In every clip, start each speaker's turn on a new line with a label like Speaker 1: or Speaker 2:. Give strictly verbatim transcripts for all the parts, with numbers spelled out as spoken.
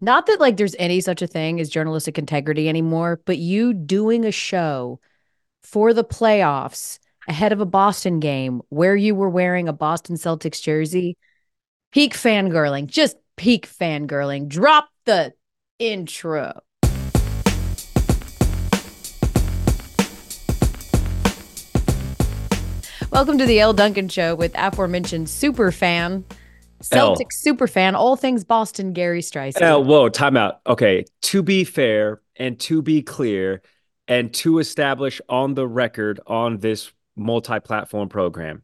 Speaker 1: Not that like there's any such a thing as journalistic integrity anymore, but you doing a show for the playoffs ahead of a Boston game where you were wearing a Boston Celtics jersey, peak fangirling, just peak fangirling. Drop the intro. Welcome to the Elle Duncan Show with aforementioned super fan,
Speaker 2: L.
Speaker 1: Celtics super fan, all things Boston, Gary Streisand.
Speaker 2: L. Whoa, time out. Okay. To be fair and to be clear and to establish on the record on this multi platform program,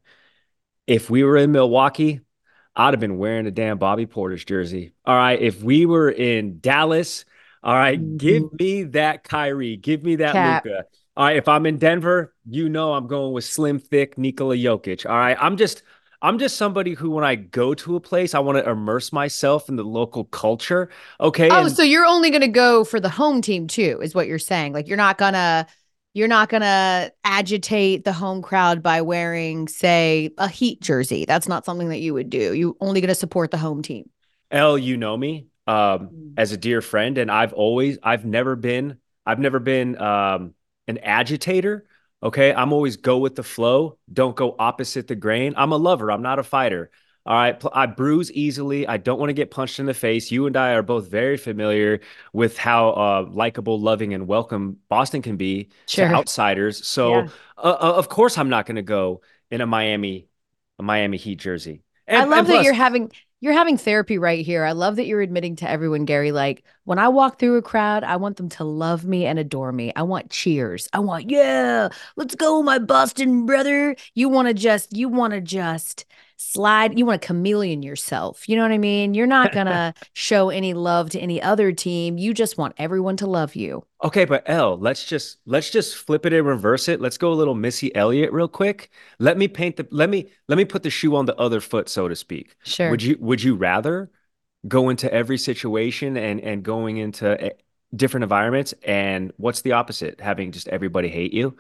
Speaker 2: if we were in Milwaukee, I'd have been wearing a damn Bobby Porter's jersey. All right. If we were in Dallas, all right, give
Speaker 1: Mhm.
Speaker 2: me that Kyrie. Give me that
Speaker 1: Cap.
Speaker 2: Luca. All right. If I'm in Denver, you know I'm going with slim, thick Nikola Jokic. All right. I'm just I'm just somebody who, when I go to a place, I want to immerse myself in the local culture. Okay.
Speaker 1: Oh,
Speaker 2: And
Speaker 1: so you're only going to go for the home team too, is what you're saying. Like you're not going to you're not going to agitate the home crowd by wearing, say, a Heat jersey. That's not something that you would do. You only going to support the home team.
Speaker 2: L, you know me um,
Speaker 1: Mm.
Speaker 2: as a dear friend, and I've always, I've never been, I've never been um, an agitator. Okay, I'm always go with the flow. Don't go opposite the grain. I'm a lover. I'm not a fighter. All right, I bruise easily. I don't want to get punched in the face. You and I are both very familiar with how uh, likable, loving, and welcome Boston can be to
Speaker 1: Sure.
Speaker 2: outsiders. So,
Speaker 1: Yeah.
Speaker 2: uh, uh, of course, I'm not going to go in a Miami, a Miami Heat jersey.
Speaker 1: I
Speaker 2: And and
Speaker 1: love that
Speaker 2: plus,
Speaker 1: you're having you're having therapy right here. I love that you're admitting to everyone, Gary, like when I walk through a crowd, I want them to love me and adore me. I want cheers. I want, yeah, let's go, my Boston brother. You want to just, you want to just slide, you want to chameleon yourself. You know what I mean? You're not gonna show any love to any other team. You just want everyone to love you.
Speaker 2: okay, but L, let's just let's just flip it and reverse it. Let's go a little Missy Elliott real quick. Let me paint the let me let me put the shoe on the other foot, so to speak.
Speaker 1: Sure.
Speaker 2: Would you would you rather go into every situation and and going into eh, different environments, and what's the opposite? Having just everybody hate you?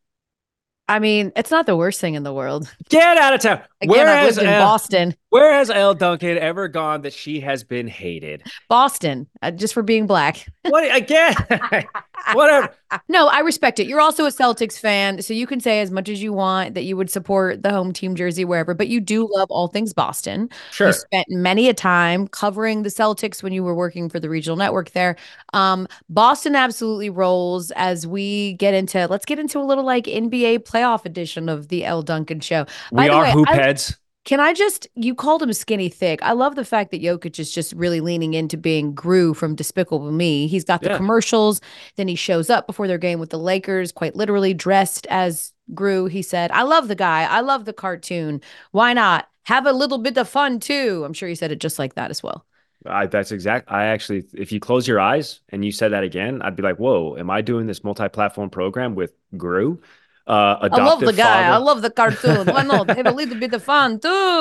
Speaker 1: I mean, it's not the worst thing in the world.
Speaker 2: Get out of town.
Speaker 1: Again,
Speaker 2: Where
Speaker 1: I've
Speaker 2: has
Speaker 1: lived in
Speaker 2: L
Speaker 1: Boston.
Speaker 2: where has L Duncan ever gone that she has been hated?
Speaker 1: Boston, uh, just for being black.
Speaker 2: What again? Whatever.
Speaker 1: No, I respect it. You're also a Celtics fan, so you can say as much as you want that you would support the home team jersey wherever, but you do love all things Boston. You
Speaker 2: Sure.
Speaker 1: spent many a time covering the Celtics when you were working for the regional network there. Um, Boston absolutely rolls as we get into, let's get into a little like N B A playoff edition of the Elle Duncan show. By
Speaker 2: We
Speaker 1: the
Speaker 2: are
Speaker 1: way,
Speaker 2: hoop
Speaker 1: I
Speaker 2: heads.
Speaker 1: can I just, you called him skinny thick. I love the fact that Jokic is just really leaning into being Gru from Despicable Me. He's got the
Speaker 2: Yeah.
Speaker 1: commercials. Then he shows up before their game with the Lakers, quite literally dressed as Gru. He said, I love the guy. I love the cartoon. Why not? Have a little bit of fun too. I'm sure he said it just like that as well.
Speaker 2: I, that's exact. I actually, if you close your eyes and you said that again, I'd be like, "Whoa, am I doing this multi-platform program with Gru, uh,
Speaker 1: I love the
Speaker 2: adoptive
Speaker 1: guy. I
Speaker 2: father?"
Speaker 1: love the cartoon. Why not? Have a little bit of fun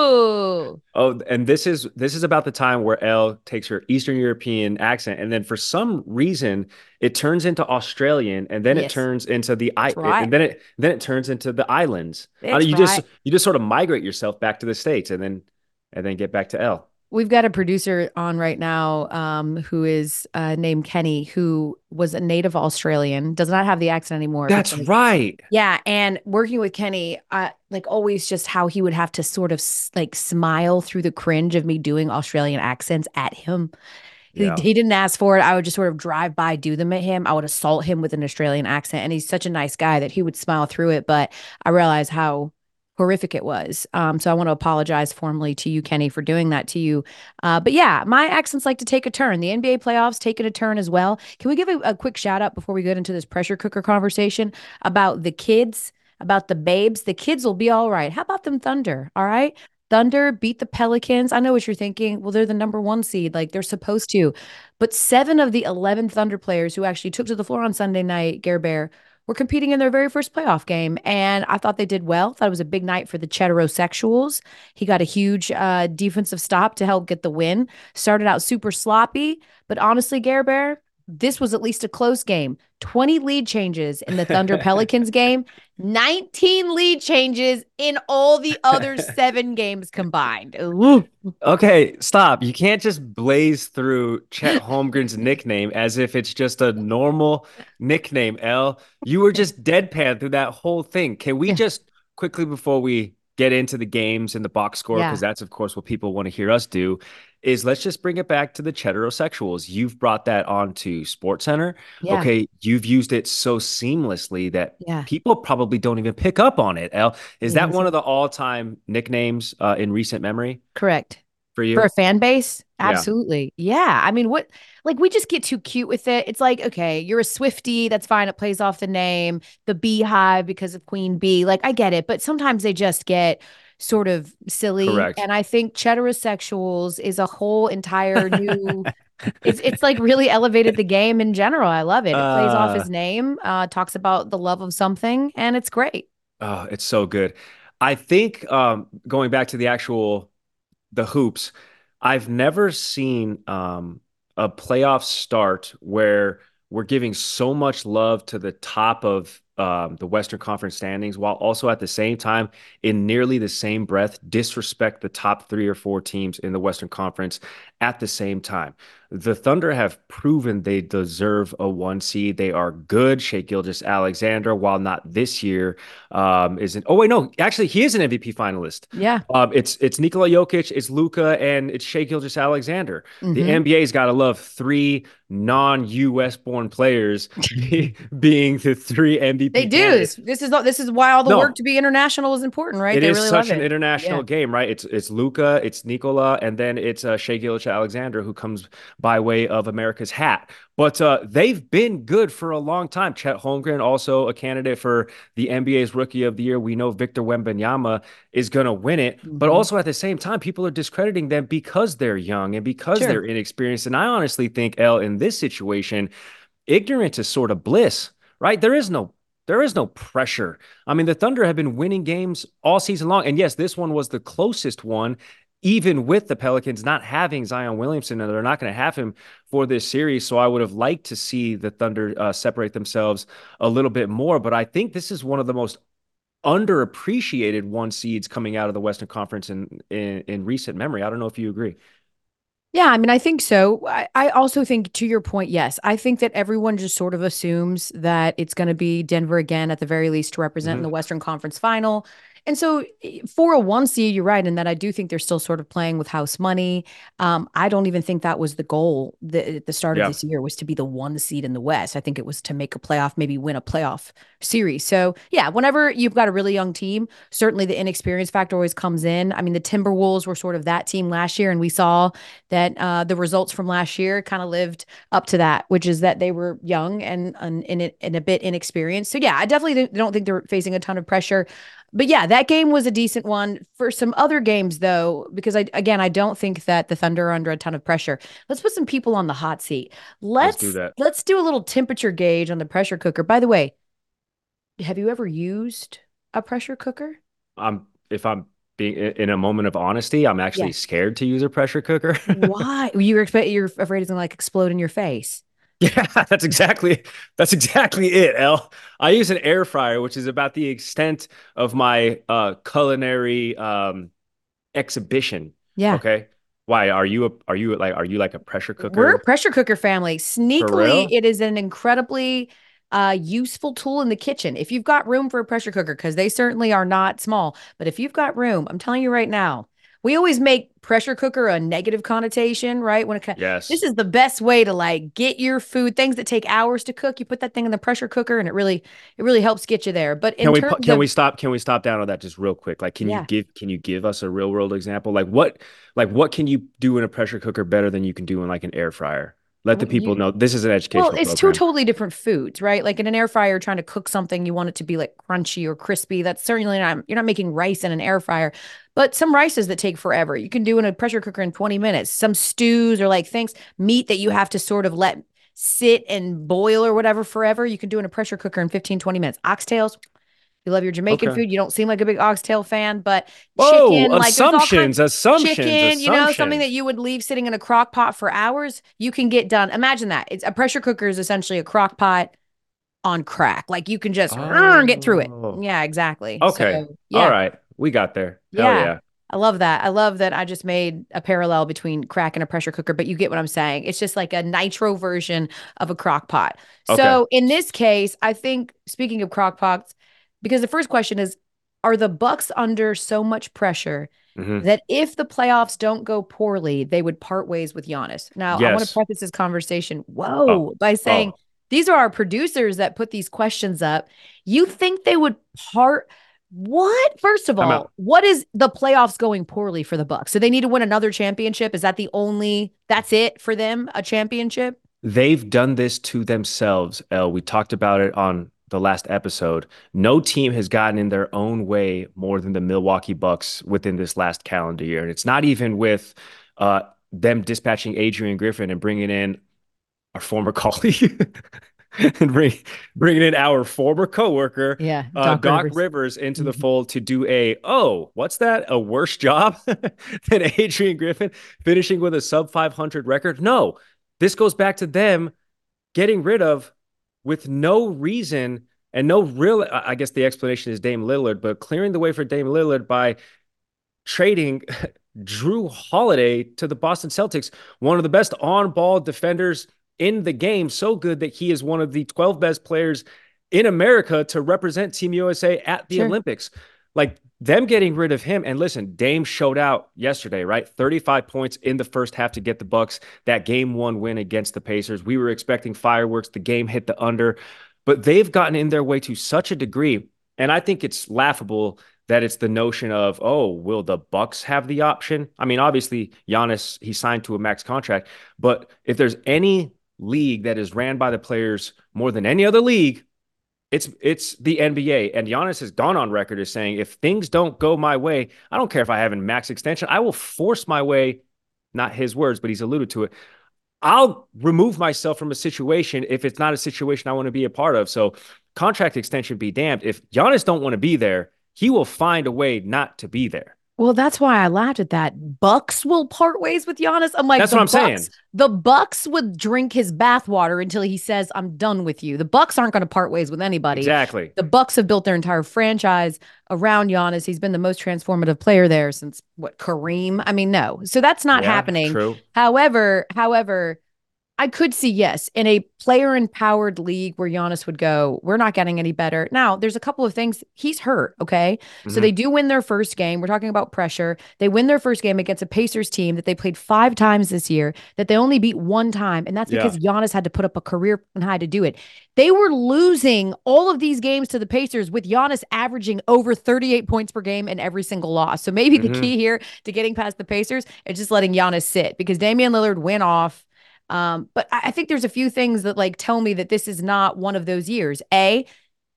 Speaker 1: too.
Speaker 2: Oh, and this is this is about the time where Elle takes her Eastern European accent, and then for some reason it turns into Australian, and then it
Speaker 1: Yes,
Speaker 2: turns into the I,
Speaker 1: that's right.
Speaker 2: and then it then it turns into the islands. I
Speaker 1: That's
Speaker 2: mean, you just
Speaker 1: right.
Speaker 2: you just sort of migrate yourself back to the States, and then and then get back to Elle.
Speaker 1: We've got a producer on right now um, who is uh, named Kenny, who was a native Australian, does not have the accent anymore
Speaker 2: That's
Speaker 1: because,
Speaker 2: right.
Speaker 1: yeah. And working with Kenny, uh, like always, just how he would have to sort of s- like smile through the cringe of me doing Australian accents at him. He,
Speaker 2: Yeah.
Speaker 1: he didn't ask for it. I would just sort of drive by, do them at him. I would assault him with an Australian accent. And he's such a nice guy that he would smile through it. But I realized how horrific it was. Um, so I want to apologize formally to you, Kenny, for doing that to you. Uh, but yeah, my accents like to take a turn. The N B A playoffs taking a turn as well. Can we give a, a quick shout out before we get into this pressure cooker conversation about the kids, about the babes? The kids will be all right. How about them Thunder? All right. Thunder beat the Pelicans. I know what you're thinking. Well, they're the number one seed, like they're supposed to. But seven of the eleven Thunder players who actually took to the floor on Sunday night, Gare Bear, were competing in their very first playoff game. And I thought they did well. Thought it was a big night for the Cheterosexuals. He got a huge uh, defensive stop to help get the win. Started out super sloppy, but honestly, Gare Bear, this was at least a close game. twenty lead changes in the Thunder Pelicans game, nineteen lead changes in all the other seven games combined. Ooh.
Speaker 2: Okay, stop. You can't just blaze through Chet Holmgren's nickname as if it's just a normal nickname, L. You were just deadpan through that whole thing. Can we
Speaker 1: Yeah.
Speaker 2: just quickly, before we get into the games and the box score, because
Speaker 1: Yeah.
Speaker 2: that's, of course, what people want to hear us do, is let's just bring it back to the Cheterosexuals. You've brought that onto SportsCenter.
Speaker 1: Yeah.
Speaker 2: Okay, you've used it so seamlessly that
Speaker 1: Yeah.
Speaker 2: people probably don't even pick up on it, L. Is that one of
Speaker 1: Amazing.
Speaker 2: the all-time nicknames uh, in recent memory
Speaker 1: Correct.
Speaker 2: for
Speaker 1: For
Speaker 2: you?
Speaker 1: a fan base?
Speaker 2: Yeah,
Speaker 1: Absolutely. Yeah. I mean, what, like, we just get too cute with it. It's like, okay, you're a Swifty. That's fine. It plays off the name, the Beehive because of Queen Bee. Like, I get it. But sometimes they just get sort of silly.
Speaker 2: correct.
Speaker 1: And I think Cheterosexuals is a whole entire new, it's, it's like really elevated the game in general. I love it. It plays off
Speaker 2: Uh,
Speaker 1: his name, uh, talks about the love of something, and it's great.
Speaker 2: oh, it's so good. I think um, going back to the actual the hoops, I've never seen um, a playoff start where we're giving so much love to the top of um, the Western Conference standings, while also at the same time, in nearly the same breath, disrespect the top three or four teams in the Western Conference at the same time. The Thunder have proven they deserve a one seed. They are good. Shea Gilgeous-Alexander, while not this year, um, isn't. Oh wait, no, actually, he is an M V P finalist.
Speaker 1: Yeah.
Speaker 2: Um, it's it's Nikola Jokic, it's Luka, and it's Shea Gilgeous-Alexander. The
Speaker 1: Hmm.
Speaker 2: N B A's got to love three non-U S born players be, being the three
Speaker 1: They
Speaker 2: M V P
Speaker 1: do. This,
Speaker 2: candidates.
Speaker 1: this is this is why all the work
Speaker 2: No,
Speaker 1: to be international is important, right?
Speaker 2: it
Speaker 1: They
Speaker 2: is
Speaker 1: really love
Speaker 2: such an
Speaker 1: it. Yeah.
Speaker 2: international game, right? It's it's Luka, it's Nikola, and then it's uh, Shea Gilgeous-Alexander who comes by way of America's hat. But uh, they've been good for a long time. Chet Holmgren, also a candidate for the N B A's Rookie of the Year. We know Victor Wembanyama is going to win it, but
Speaker 1: Hmm.
Speaker 2: also at the same time, people are discrediting them because they're young and because
Speaker 1: Sure.
Speaker 2: they're inexperienced. And I honestly think, L, in this situation, ignorance is sort of bliss, right? There is no there is no pressure. I mean, the Thunder have been winning games all season long. And yes, this one was the closest one, even with the Pelicans not having Zion Williamson, and they're not going to have him for this series. So I would have liked to see the Thunder uh, separate themselves a little bit more. But I think this is one of the most underappreciated one seeds coming out of the Western Conference in, in, in recent memory. I don't know if you agree.
Speaker 1: Yeah, I mean, I think so. I, I also think, to your point, yes, I think that everyone just sort of assumes that it's going to be Denver again, at the very least, to represent in
Speaker 2: Mm-hmm.
Speaker 1: the Western Conference final. And so eh, for a one seed, you're right, in that I do think they're still sort of playing with house money. Um, I don't even think that was the goal the, at the start of
Speaker 2: Yeah.
Speaker 1: this year, was to be the one seed in the West. I think it was to make a playoff, maybe win a playoff series. So yeah, whenever you've got a really young team, certainly the inexperience factor always comes in. I mean, the Timberwolves were sort of that team last year, and we saw that uh, the results from last year kind of lived up to that, which is that they were young and and, and, and a bit inexperienced. So yeah, I definitely don't think they're facing a ton of pressure. But yeah, that game was a decent one. For some other games, though, because I again I don't think that the Thunder are under a ton of pressure. Let's put some people on the hot seat.
Speaker 2: Let's do
Speaker 1: Let's
Speaker 2: that.
Speaker 1: let's do a little temperature gauge on the pressure cooker. By the way, have you ever used a pressure cooker?
Speaker 2: I'm if I'm being in a moment of honesty, I'm actually
Speaker 1: Yeah.
Speaker 2: scared to use a pressure cooker.
Speaker 1: Why? You expect you're afraid it's gonna like explode in your face.
Speaker 2: Yeah, that's exactly that's exactly it, El. I use an air fryer, which is about the extent of my uh culinary um exhibition.
Speaker 1: Yeah.
Speaker 2: Okay. Why are you a are you like are you like a pressure
Speaker 1: We're a
Speaker 2: cooker
Speaker 1: pressure cooker family.
Speaker 2: for
Speaker 1: Sneakily,
Speaker 2: real?
Speaker 1: it is an incredibly uh, useful tool in the kitchen. If you've got room for a pressure cooker, because they certainly are not small, but if you've got room, I'm telling you right now, we always make pressure cooker a negative connotation, right? When it co- this
Speaker 2: Yes.
Speaker 1: is the best way to like get your food, things that take hours to cook. You put that thing in the pressure cooker, and it really, it really helps get you there. But
Speaker 2: Can
Speaker 1: in
Speaker 2: we pu-
Speaker 1: terms
Speaker 2: can
Speaker 1: of,
Speaker 2: we stop can we stop down on that just real quick? Like can you
Speaker 1: yeah,
Speaker 2: give can you give us a real world example? Like what like what can you do in a pressure cooker better than you can do in like an air fryer? Let the people
Speaker 1: you
Speaker 2: know this is an
Speaker 1: Well,
Speaker 2: educational
Speaker 1: it's two
Speaker 2: program.
Speaker 1: totally different foods, right? Like in an air fryer, trying to cook something, you want it to be like crunchy or crispy. That's certainly not, you're not making rice in an air fryer, but some rices that take forever, you can do in a pressure cooker in twenty minutes. Some stews or like things, meat that you have to sort of let sit and boil or whatever forever, you can do in a pressure cooker in fifteen, twenty minutes. Oxtails, You love your Jamaican
Speaker 2: Okay.
Speaker 1: food. You don't seem like a big oxtail fan, but
Speaker 2: Whoa,
Speaker 1: chicken, like there's all kinds
Speaker 2: assumptions, assumptions,
Speaker 1: chicken, you know, something that
Speaker 2: assumptions.
Speaker 1: you would leave sitting in a crock pot for hours, you can get done. Imagine that. It's a pressure cooker is essentially a crock pot on crack. Like you can just uh, get through it.
Speaker 2: Oh,
Speaker 1: Yeah, exactly.
Speaker 2: okay.
Speaker 1: So,
Speaker 2: All
Speaker 1: yeah.
Speaker 2: right. We got there. Hell
Speaker 1: Yeah.
Speaker 2: yeah.
Speaker 1: I love that. I love that I just made a parallel between crack and a pressure cooker, but you get what I'm saying. It's just like a nitro version of a crock pot.
Speaker 2: Okay.
Speaker 1: So in this case, I think speaking of crock pots, because the first question is, are the Bucks under so much pressure
Speaker 2: Hmm.
Speaker 1: that if the playoffs don't go poorly, they would part ways with Giannis? Now, I want to
Speaker 2: Yes.
Speaker 1: preface this conversation,
Speaker 2: Oh,
Speaker 1: whoa, by saying
Speaker 2: oh,
Speaker 1: these are our producers that put these questions up. You think they would part what? First of
Speaker 2: I'm
Speaker 1: all,
Speaker 2: out.
Speaker 1: what is the playoffs going poorly for the Bucks? So they need to win another championship. Is that the only that's it for them, a championship?
Speaker 2: They've done this to themselves, El. We talked about it on the last episode. No team has gotten in their own way more than the Milwaukee Bucks within this last calendar year. And it's not even with uh, them dispatching Adrian Griffin and bringing in our former colleague and bring, bringing in our former coworker,
Speaker 1: Yeah,
Speaker 2: uh,
Speaker 1: Doc
Speaker 2: Doc
Speaker 1: Rivers.
Speaker 2: Rivers, into the
Speaker 1: Mhm.
Speaker 2: fold to do a, oh, what's that? A worse job than Adrian Griffin finishing with a sub five hundred record? No, this goes back to them getting rid of with no reason and no real, I guess the explanation is Dame Lillard, but clearing the way for Dame Lillard by trading Drew Holiday to the Boston Celtics, one of the best on ball defenders in the game, so good that he is one of the twelve best players in America to represent Team U S A at the
Speaker 1: Sure.
Speaker 2: Olympics. Like them getting rid of him. And listen, Dame showed out yesterday, right? thirty-five points in the first half to get the Bucks that game one win against the Pacers. We were expecting fireworks. The game hit the under, but they've gotten in their way to such a degree. And I think it's laughable that it's the notion of, oh, will the Bucks have the option? I mean, obviously, Giannis, he signed to a max contract, but if there's any league that is ran by the players more than any other league, it's it's the N B A. And Giannis has gone on record as saying, if things don't go my way, I don't care if I have a max extension, I will force my way, not his words, but he's alluded to it. I'll remove myself from a situation if it's not a situation I want to be a part of. So contract extension be damned. If Giannis don't want to be there, he will find a way not to be there.
Speaker 1: Well, that's why I laughed at that. Bucks will part ways with Giannis. I'm like,
Speaker 2: That's
Speaker 1: the
Speaker 2: what I'm
Speaker 1: Bucks,
Speaker 2: saying.
Speaker 1: the Bucks would drink his bathwater until he says, I'm done with you. The Bucks aren't going to part ways with anybody.
Speaker 2: Exactly.
Speaker 1: The Bucks have built their entire franchise around Giannis. He's been the most transformative player there since what, Kareem? I mean, no. So that's not
Speaker 2: Yeah,
Speaker 1: happening.
Speaker 2: true.
Speaker 1: However, however, I could see, yes, in a player empowered league where Giannis would go, we're not getting any better. Now, there's a couple of things. He's hurt. Okay. So
Speaker 2: Mm-hmm.
Speaker 1: they do win their first game. We're talking about pressure. They win their first game against a Pacers team that they played five times this year, that they only beat one time. And that's
Speaker 2: Yeah.
Speaker 1: because Giannis had to put up a career high to do it. They were losing all of these games to the Pacers with Giannis averaging over thirty-eight points per game in every single loss. So maybe the
Speaker 2: Mm-hmm.
Speaker 1: key here to getting past the Pacers is just letting Giannis sit because Damian Lillard went off. Um, but I, I think there's a few things that like tell me that this is not one of those years. A,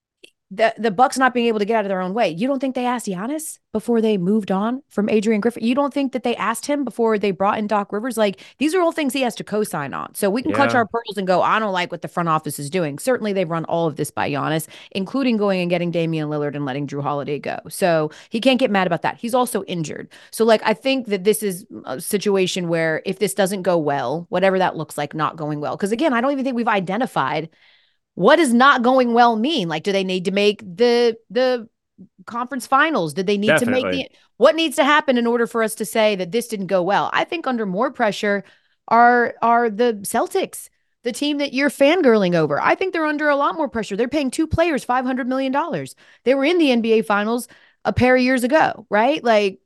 Speaker 1: the the Bucks not being able to get out of their own way. You don't think they asked Giannis before they moved on from Adrian Griffin? You don't think that they asked him before they brought in Doc Rivers? Like these are all things he has to co-sign on. So we can clutch
Speaker 2: Yeah.
Speaker 1: our pearls and go, I don't like what the front office is doing. Certainly they've run all of this by Giannis, including going and getting Damian Lillard and letting Drew Holiday go. So he can't get mad about that. He's also injured. So like I think that this is a situation where if this doesn't go well, whatever that looks like, not going well. Because again, I don't even think we've identified what does not going well mean? Like, do they need to make the the conference finals? Did they need to make
Speaker 2: Definitely.
Speaker 1: the what needs to happen in order for us to say that this didn't go well? I think under more pressure are are the Celtics, the team that you're fangirling over. I think they're under a lot more pressure. They're paying two players five hundred million dollars. They were in the N B A finals a pair of years ago, right? Like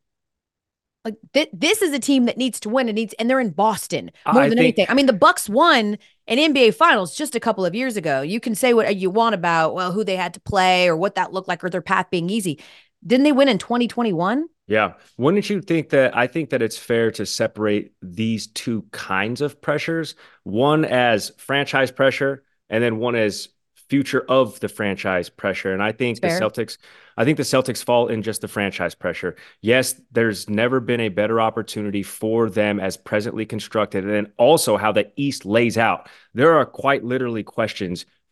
Speaker 1: like th- this is a team that needs to win and needs and they're in Boston more
Speaker 2: I
Speaker 1: than
Speaker 2: think
Speaker 1: anything. I mean, the Bucks won an N B A Finals just a couple of years ago. You can say what you want about well who they had to play or what that looked like or their path being easy. Didn't they win in twenty twenty-one?
Speaker 2: Yeah. Wouldn't you think that? I think that it's fair to separate these two kinds of pressures, one as franchise pressure and then one as future of the franchise pressure. And I
Speaker 1: It's
Speaker 2: think the
Speaker 1: fair.
Speaker 2: Celtics, I think the Celtics fall in just the franchise pressure. Yes, there's never been a better opportunity for them as presently constructed. And then also how the East lays out. There are quite literally questions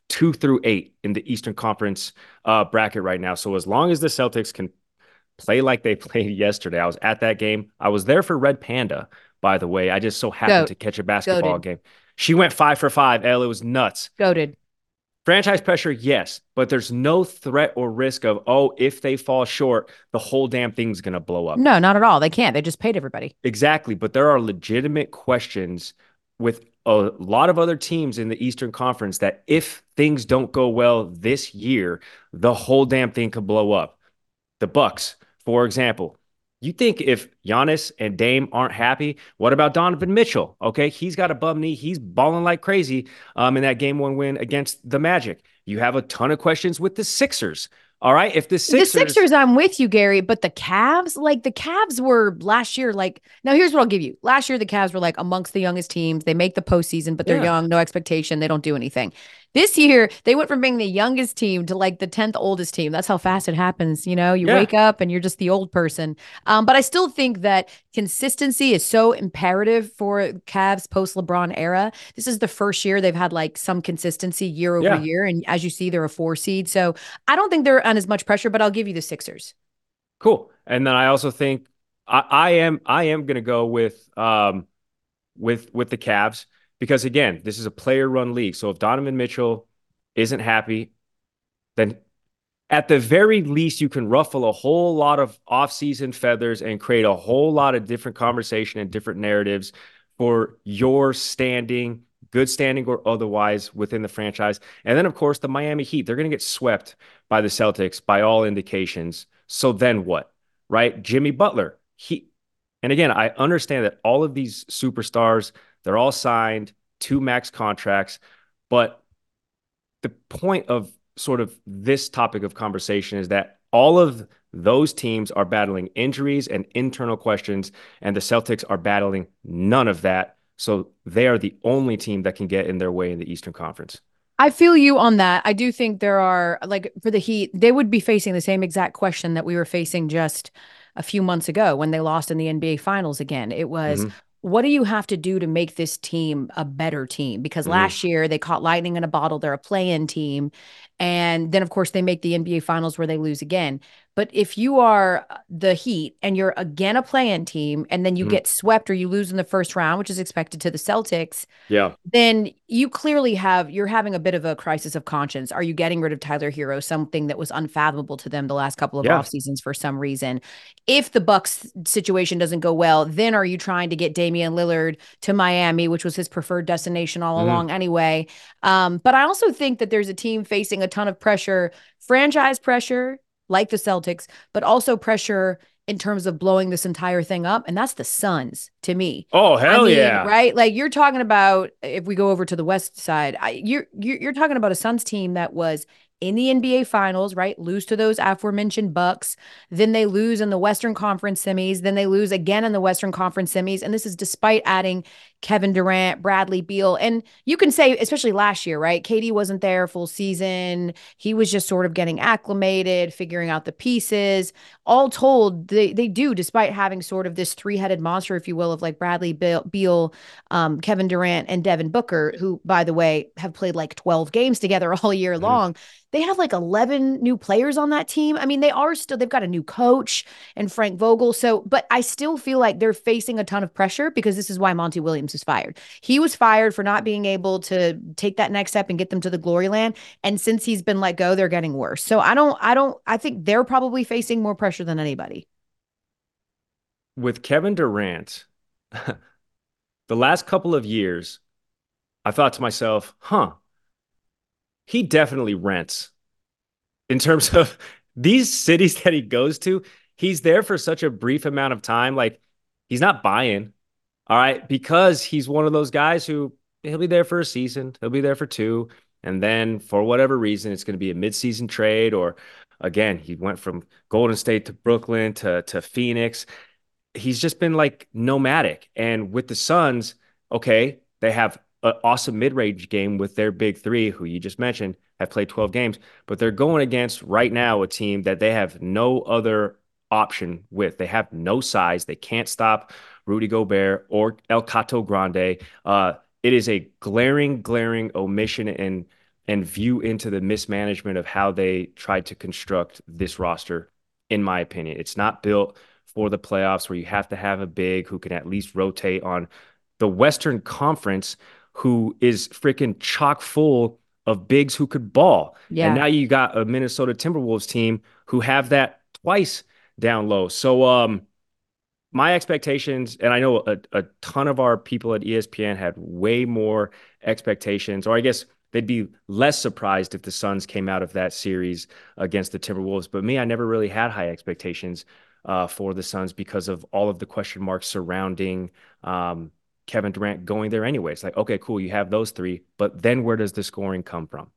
Speaker 2: two through eight in the Eastern Conference uh, bracket right now. So as long as the Celtics can play like they played yesterday, I was at that game. I was there for Red Panda, by the way. I just so happened
Speaker 1: Goat,
Speaker 2: to catch a basketball
Speaker 1: goaded,
Speaker 2: game. She went five for five. Elle, it was nuts.
Speaker 1: goaded.
Speaker 2: Franchise pressure, yes, but there's no threat or risk of, oh, if they fall short, the whole damn thing's going to blow up.
Speaker 1: No, not at all. They can't. They just paid everybody.
Speaker 2: Exactly. But there are legitimate questions with a lot of other teams in the Eastern Conference that if things don't go well this year, the whole damn thing could blow up. The Bucks, for example. You think if Giannis and Dame aren't happy, what about Donovan Mitchell? Okay, he's got a bum knee. He's balling like crazy um, in that game one win against the Magic. You have a ton of questions with the Sixers. All right, if the
Speaker 1: The
Speaker 2: Sixers,
Speaker 1: Sixers, I'm with you, Gary, but the Cavs, like the Cavs were last year, like, now here's what I'll give you. Last year, the Cavs were like amongst the youngest teams. They make the postseason, but they're
Speaker 2: yeah,
Speaker 1: young, no expectation. They don't do anything. This year, they went from being the youngest team to like the tenth oldest team. That's how fast it happens. You know, you
Speaker 2: yeah,
Speaker 1: wake up and you're just the old person. Um, but I still think that consistency is so imperative for Cavs post LeBron era. This is the first year they've had like some consistency year over
Speaker 2: yeah,
Speaker 1: year. And as you see, they're a four seed. So I don't think they're on as much pressure, but I'll give you the Sixers.
Speaker 2: cool. And then I also think I, I am I am gonna go with um with with the Cavs because again, this is a player-run league. So if Donovan Mitchell isn't happy, then at the very least, you can ruffle a whole lot of off-season feathers and create a whole lot of different conversation and different narratives for your standing, good standing or otherwise, within the franchise. And then, of course, the Miami Heat, they're going to get swept by the Celtics by all indications. So then what, right? Jimmy Butler, he, and again, I understand that all of these superstars, they're all signed to max contracts, but the point of sort of this topic of conversation is that all of those teams are battling injuries and internal questions, and the Celtics are battling none of that. So they are the only team that can get in their way in the Eastern Conference.
Speaker 1: I feel you on that. I do think there are, like, for the Heat, they would be facing the same exact question that we were facing just a few months ago when they lost in the N B A Finals again. It was,
Speaker 2: Mm-hmm.
Speaker 1: what do you have to do to make this team a better team? Because
Speaker 2: Mm-hmm.
Speaker 1: last year they caught lightning in a bottle. They're a play-in team. And then, of course, they make the N B A Finals where they lose again. But if you are the Heat and you're again a play-in team, and then you
Speaker 2: Mm-hmm.
Speaker 1: get swept or you lose in the first round, which is expected to the Celtics,
Speaker 2: Yeah.
Speaker 1: then you clearly have you're having a bit of a crisis of conscience. Are you getting rid of Tyler Hero, something that was unfathomable to them the last couple of
Speaker 2: Yeah.
Speaker 1: off seasons for some reason? If the Bucks situation doesn't go well, then are you trying to get Damian Lillard to Miami, which was his preferred destination all
Speaker 2: Mm-hmm.
Speaker 1: along anyway? Um, but I also think that there's a team facing a ton of pressure, franchise pressure, like the Celtics, but also pressure in terms of blowing this entire thing up. And that's the Suns to me.
Speaker 2: Oh,
Speaker 1: I
Speaker 2: hell
Speaker 1: mean,
Speaker 2: yeah.
Speaker 1: right? Like you're talking about if we go over to the West side, I, you're, you're you're talking about a Suns team that was in the N B A Finals, right? Lose to those aforementioned Bucks, then they lose in the Western Conference semis, then they lose again in the Western Conference semis, and this is despite adding Kevin Durant, Bradley Beal, and you can say, especially last year, right? K D wasn't there full season; he was just sort of getting acclimated, figuring out the pieces. All told, they they do, despite having sort of this three headed monster, if you will, of like Bradley Beal, um, Kevin Durant, and Devin Booker, who, by the way, have played like twelve games together all year
Speaker 2: Mm-hmm.
Speaker 1: long. They have like eleven new players on that team. I mean, they are still, they've got a new coach and Frank Vogel. So, but I still feel like they're facing a ton of pressure because this is why Monty Williams is fired. He was fired for not being able to take that next step and get them to the glory land. And since he's been let go, they're getting worse. So I don't, I don't, I think they're probably facing more pressure than anybody.
Speaker 2: With Kevin Durant, the last couple of years, I thought to myself, huh, he definitely rents in terms of these cities that he goes to. He's there for such a brief amount of time. Like he's not buying, all right, because he's one of those guys who he'll be there for a season, he'll be there for two, and then for whatever reason, it's going to be a midseason trade. Or again, he went from Golden State to Brooklyn to to Phoenix. He's just been like nomadic. And with the Suns, okay, they have an awesome mid-range game with their big three, who you just mentioned, have played twelve games, but they're going against right now a team that they have no other option with. They have no size. They can't stop Rudy Gobert or El Cato Grande. Uh, it is a glaring, glaring omission and and view into the mismanagement of how they tried to construct this roster, in my opinion. It's not built for the playoffs where you have to have a big who can at least rotate on the Western Conference, who is freaking chock full of bigs who could ball. And
Speaker 1: Yeah.
Speaker 2: now you got a Minnesota Timberwolves team who have that twice down low. So um my expectations, and I know a, a ton of our people at E S P N had way more expectations, or I guess they'd be less surprised if the Suns came out of that series against the Timberwolves. But me, I never really had high expectations uh, for the Suns because of all of the question marks surrounding um, Kevin Durant going there anyway. It's like, okay, cool, you have those three, but then where does the scoring come from?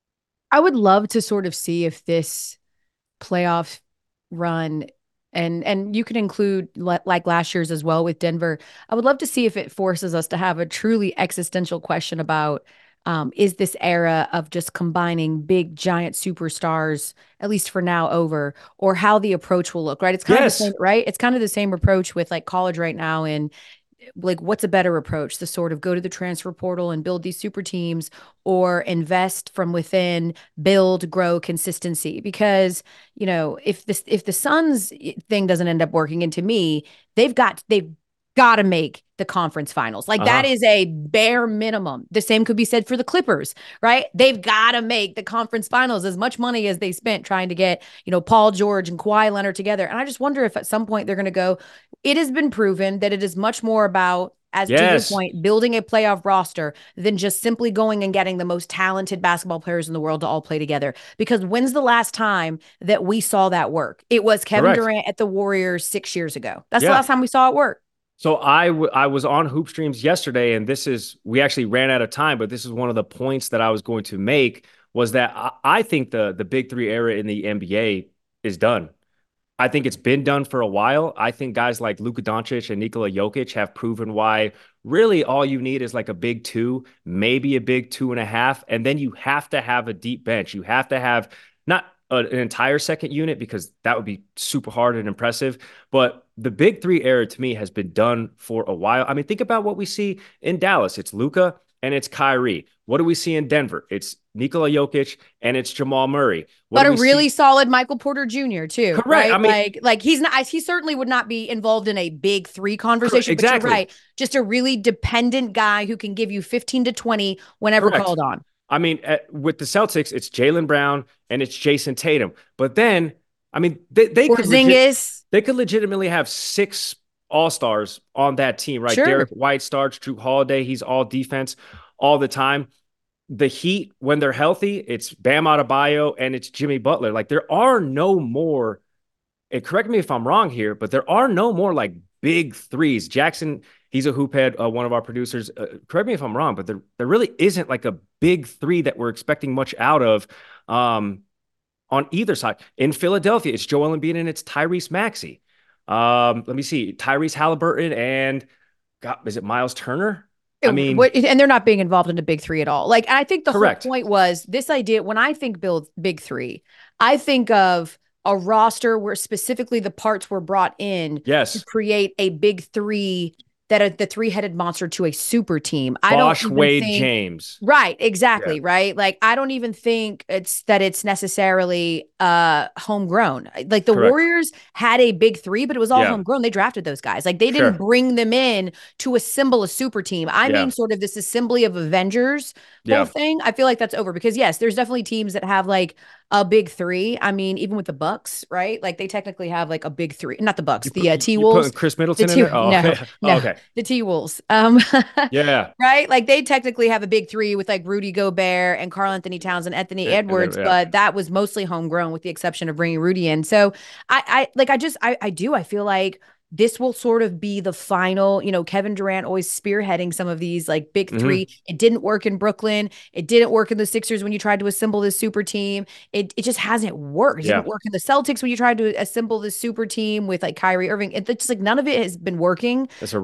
Speaker 1: I would love to sort of see if this playoff run and and you can include le- like last year's as well with Denver. I would love to see if it forces us to have a truly existential question about um, is this era of just combining big giant superstars, at least for now, over, or how the approach will look, right? It's kind of the same,
Speaker 2: Yes,
Speaker 1: right? It's kind of the same approach with like college right now in like what's a better approach, to sort of go to the transfer portal and build these super teams, or invest from within, build, grow consistency? Because you know if this if the Suns thing doesn't end up working, into me, they've got they've got to make the conference finals. Like that
Speaker 2: uh-huh,
Speaker 1: is a bare minimum. The same could be said for the Clippers, right? They've got to make the conference finals. As much money as they spent trying to get, you know, Paul George and Kawhi Leonard together. And I just wonder if at some point they're going to go, it has been proven that it is much more about, as to your
Speaker 2: yes,
Speaker 1: point, building a playoff roster than just simply going and getting the most talented basketball players in the world to all play together. Because when's the last time that we saw that work? It was Kevin
Speaker 2: correct.
Speaker 1: Durant at the Warriors six years ago. That's the
Speaker 2: Yeah.
Speaker 1: last time we saw it work.
Speaker 2: So I, w- I was on Hoop Streams yesterday, and this is, we actually ran out of time, but this is one of the points that I was going to make, was that I, I think the the big three era in the N B A is done. I think it's been done for a while. I think guys like Luka Doncic and Nikola Jokic have proven why really all you need is like a big two, maybe a big two and a half. And then you have to have a deep bench. You have to have not a, an entire second unit, because that would be super hard and impressive. But the big three era to me has been done for a while. I mean, think about what we see in Dallas. It's Luka and it's Kyrie. What do we see in Denver? It's Nikola Jokic and it's Jamal Murray. What
Speaker 1: But
Speaker 2: do
Speaker 1: a
Speaker 2: we
Speaker 1: really
Speaker 2: see?
Speaker 1: solid Michael Porter Junior too,
Speaker 2: Correct. I
Speaker 1: right?
Speaker 2: mean,
Speaker 1: Like, like he's not, he certainly would not be involved in a big three
Speaker 2: cor-
Speaker 1: conversation, but you're
Speaker 2: exactly.
Speaker 1: right. Just a really dependent guy who can give you fifteen to twenty whenever
Speaker 2: Correct.
Speaker 1: called on.
Speaker 2: I mean, at, with the Celtics, it's Jaylen Brown and it's Jason Tatum. But then, I mean, they, they could legit
Speaker 1: Porzingis,
Speaker 2: they could legitimately have six all stars on that team, right?
Speaker 1: sure.
Speaker 2: Derek White starts, Drew Holiday, he's all defense all the time. The Heat, when they're healthy, it's Bam Adebayo and it's Jimmy Butler. Like there are no more, and correct me if I'm wrong here, but there are no more like big threes. Jackson, he's a hoop head, uh, one of our producers. Uh, correct me if I'm wrong, but there there really isn't like a big three that we're expecting much out of um, on either side. In Philadelphia, it's Joel Embiid and it's Tyrese Maxey. Um, let me see, Tyrese Halliburton and God, is it Miles Turner? I mean,
Speaker 1: What, and they're not being involved in the big three at all. Like, I think the whole
Speaker 2: correct.
Speaker 1: point was this idea. When I think build big three, I think of a roster where specifically the parts were brought in to
Speaker 2: Yes,
Speaker 1: create a big three, that are the three headed monster to a super team. I don't
Speaker 2: Bosh,
Speaker 1: even
Speaker 2: Wade,
Speaker 1: think.
Speaker 2: James.
Speaker 1: Right,
Speaker 2: Yeah,
Speaker 1: exactly, right? Like I don't even think it's that it's necessarily uh homegrown. Like the
Speaker 2: correct.
Speaker 1: Warriors had a big three, but it was all
Speaker 2: Yeah,
Speaker 1: homegrown. They drafted those guys. Like they didn't
Speaker 2: sure.
Speaker 1: bring them in to assemble a super team. I
Speaker 2: Yeah,
Speaker 1: mean sort of this assembly of Avengers whole
Speaker 2: yeah.
Speaker 1: thing. I feel like that's over, because yes, there's definitely teams that have like a big three. I mean, even with the Bucks, right? Like they technically have like a big three. Not the Bucks,
Speaker 2: You
Speaker 1: the
Speaker 2: put
Speaker 1: uh,
Speaker 2: you putting
Speaker 1: T-Wolves.
Speaker 2: Chris
Speaker 1: The
Speaker 2: Middleton in
Speaker 1: T
Speaker 2: there? Oh,
Speaker 1: no,
Speaker 2: oh,
Speaker 1: no,
Speaker 2: okay.
Speaker 1: the T-Wolves. Um
Speaker 2: Yeah.
Speaker 1: right? Like they technically have a big three with like Rudy Gobert and Karl Anthony Towns and Anthony
Speaker 2: And, and then,
Speaker 1: Edwards,
Speaker 2: yeah.
Speaker 1: but that was mostly homegrown with the exception of bringing Rudy in. So I, I like, I just, I, I do, I feel like this will sort of be the final, you know, Kevin Durant always spearheading some of these like big
Speaker 2: hmm
Speaker 1: three. It didn't work in Brooklyn. It didn't work in the Sixers when you tried to assemble this super team. It, it just hasn't worked. It
Speaker 2: Yeah.
Speaker 1: didn't work in the Celtics when you tried to assemble this super team with like Kyrie Irving. It, it's just like none of it has been working.
Speaker 2: That's a
Speaker 1: Um,
Speaker 2: wrap.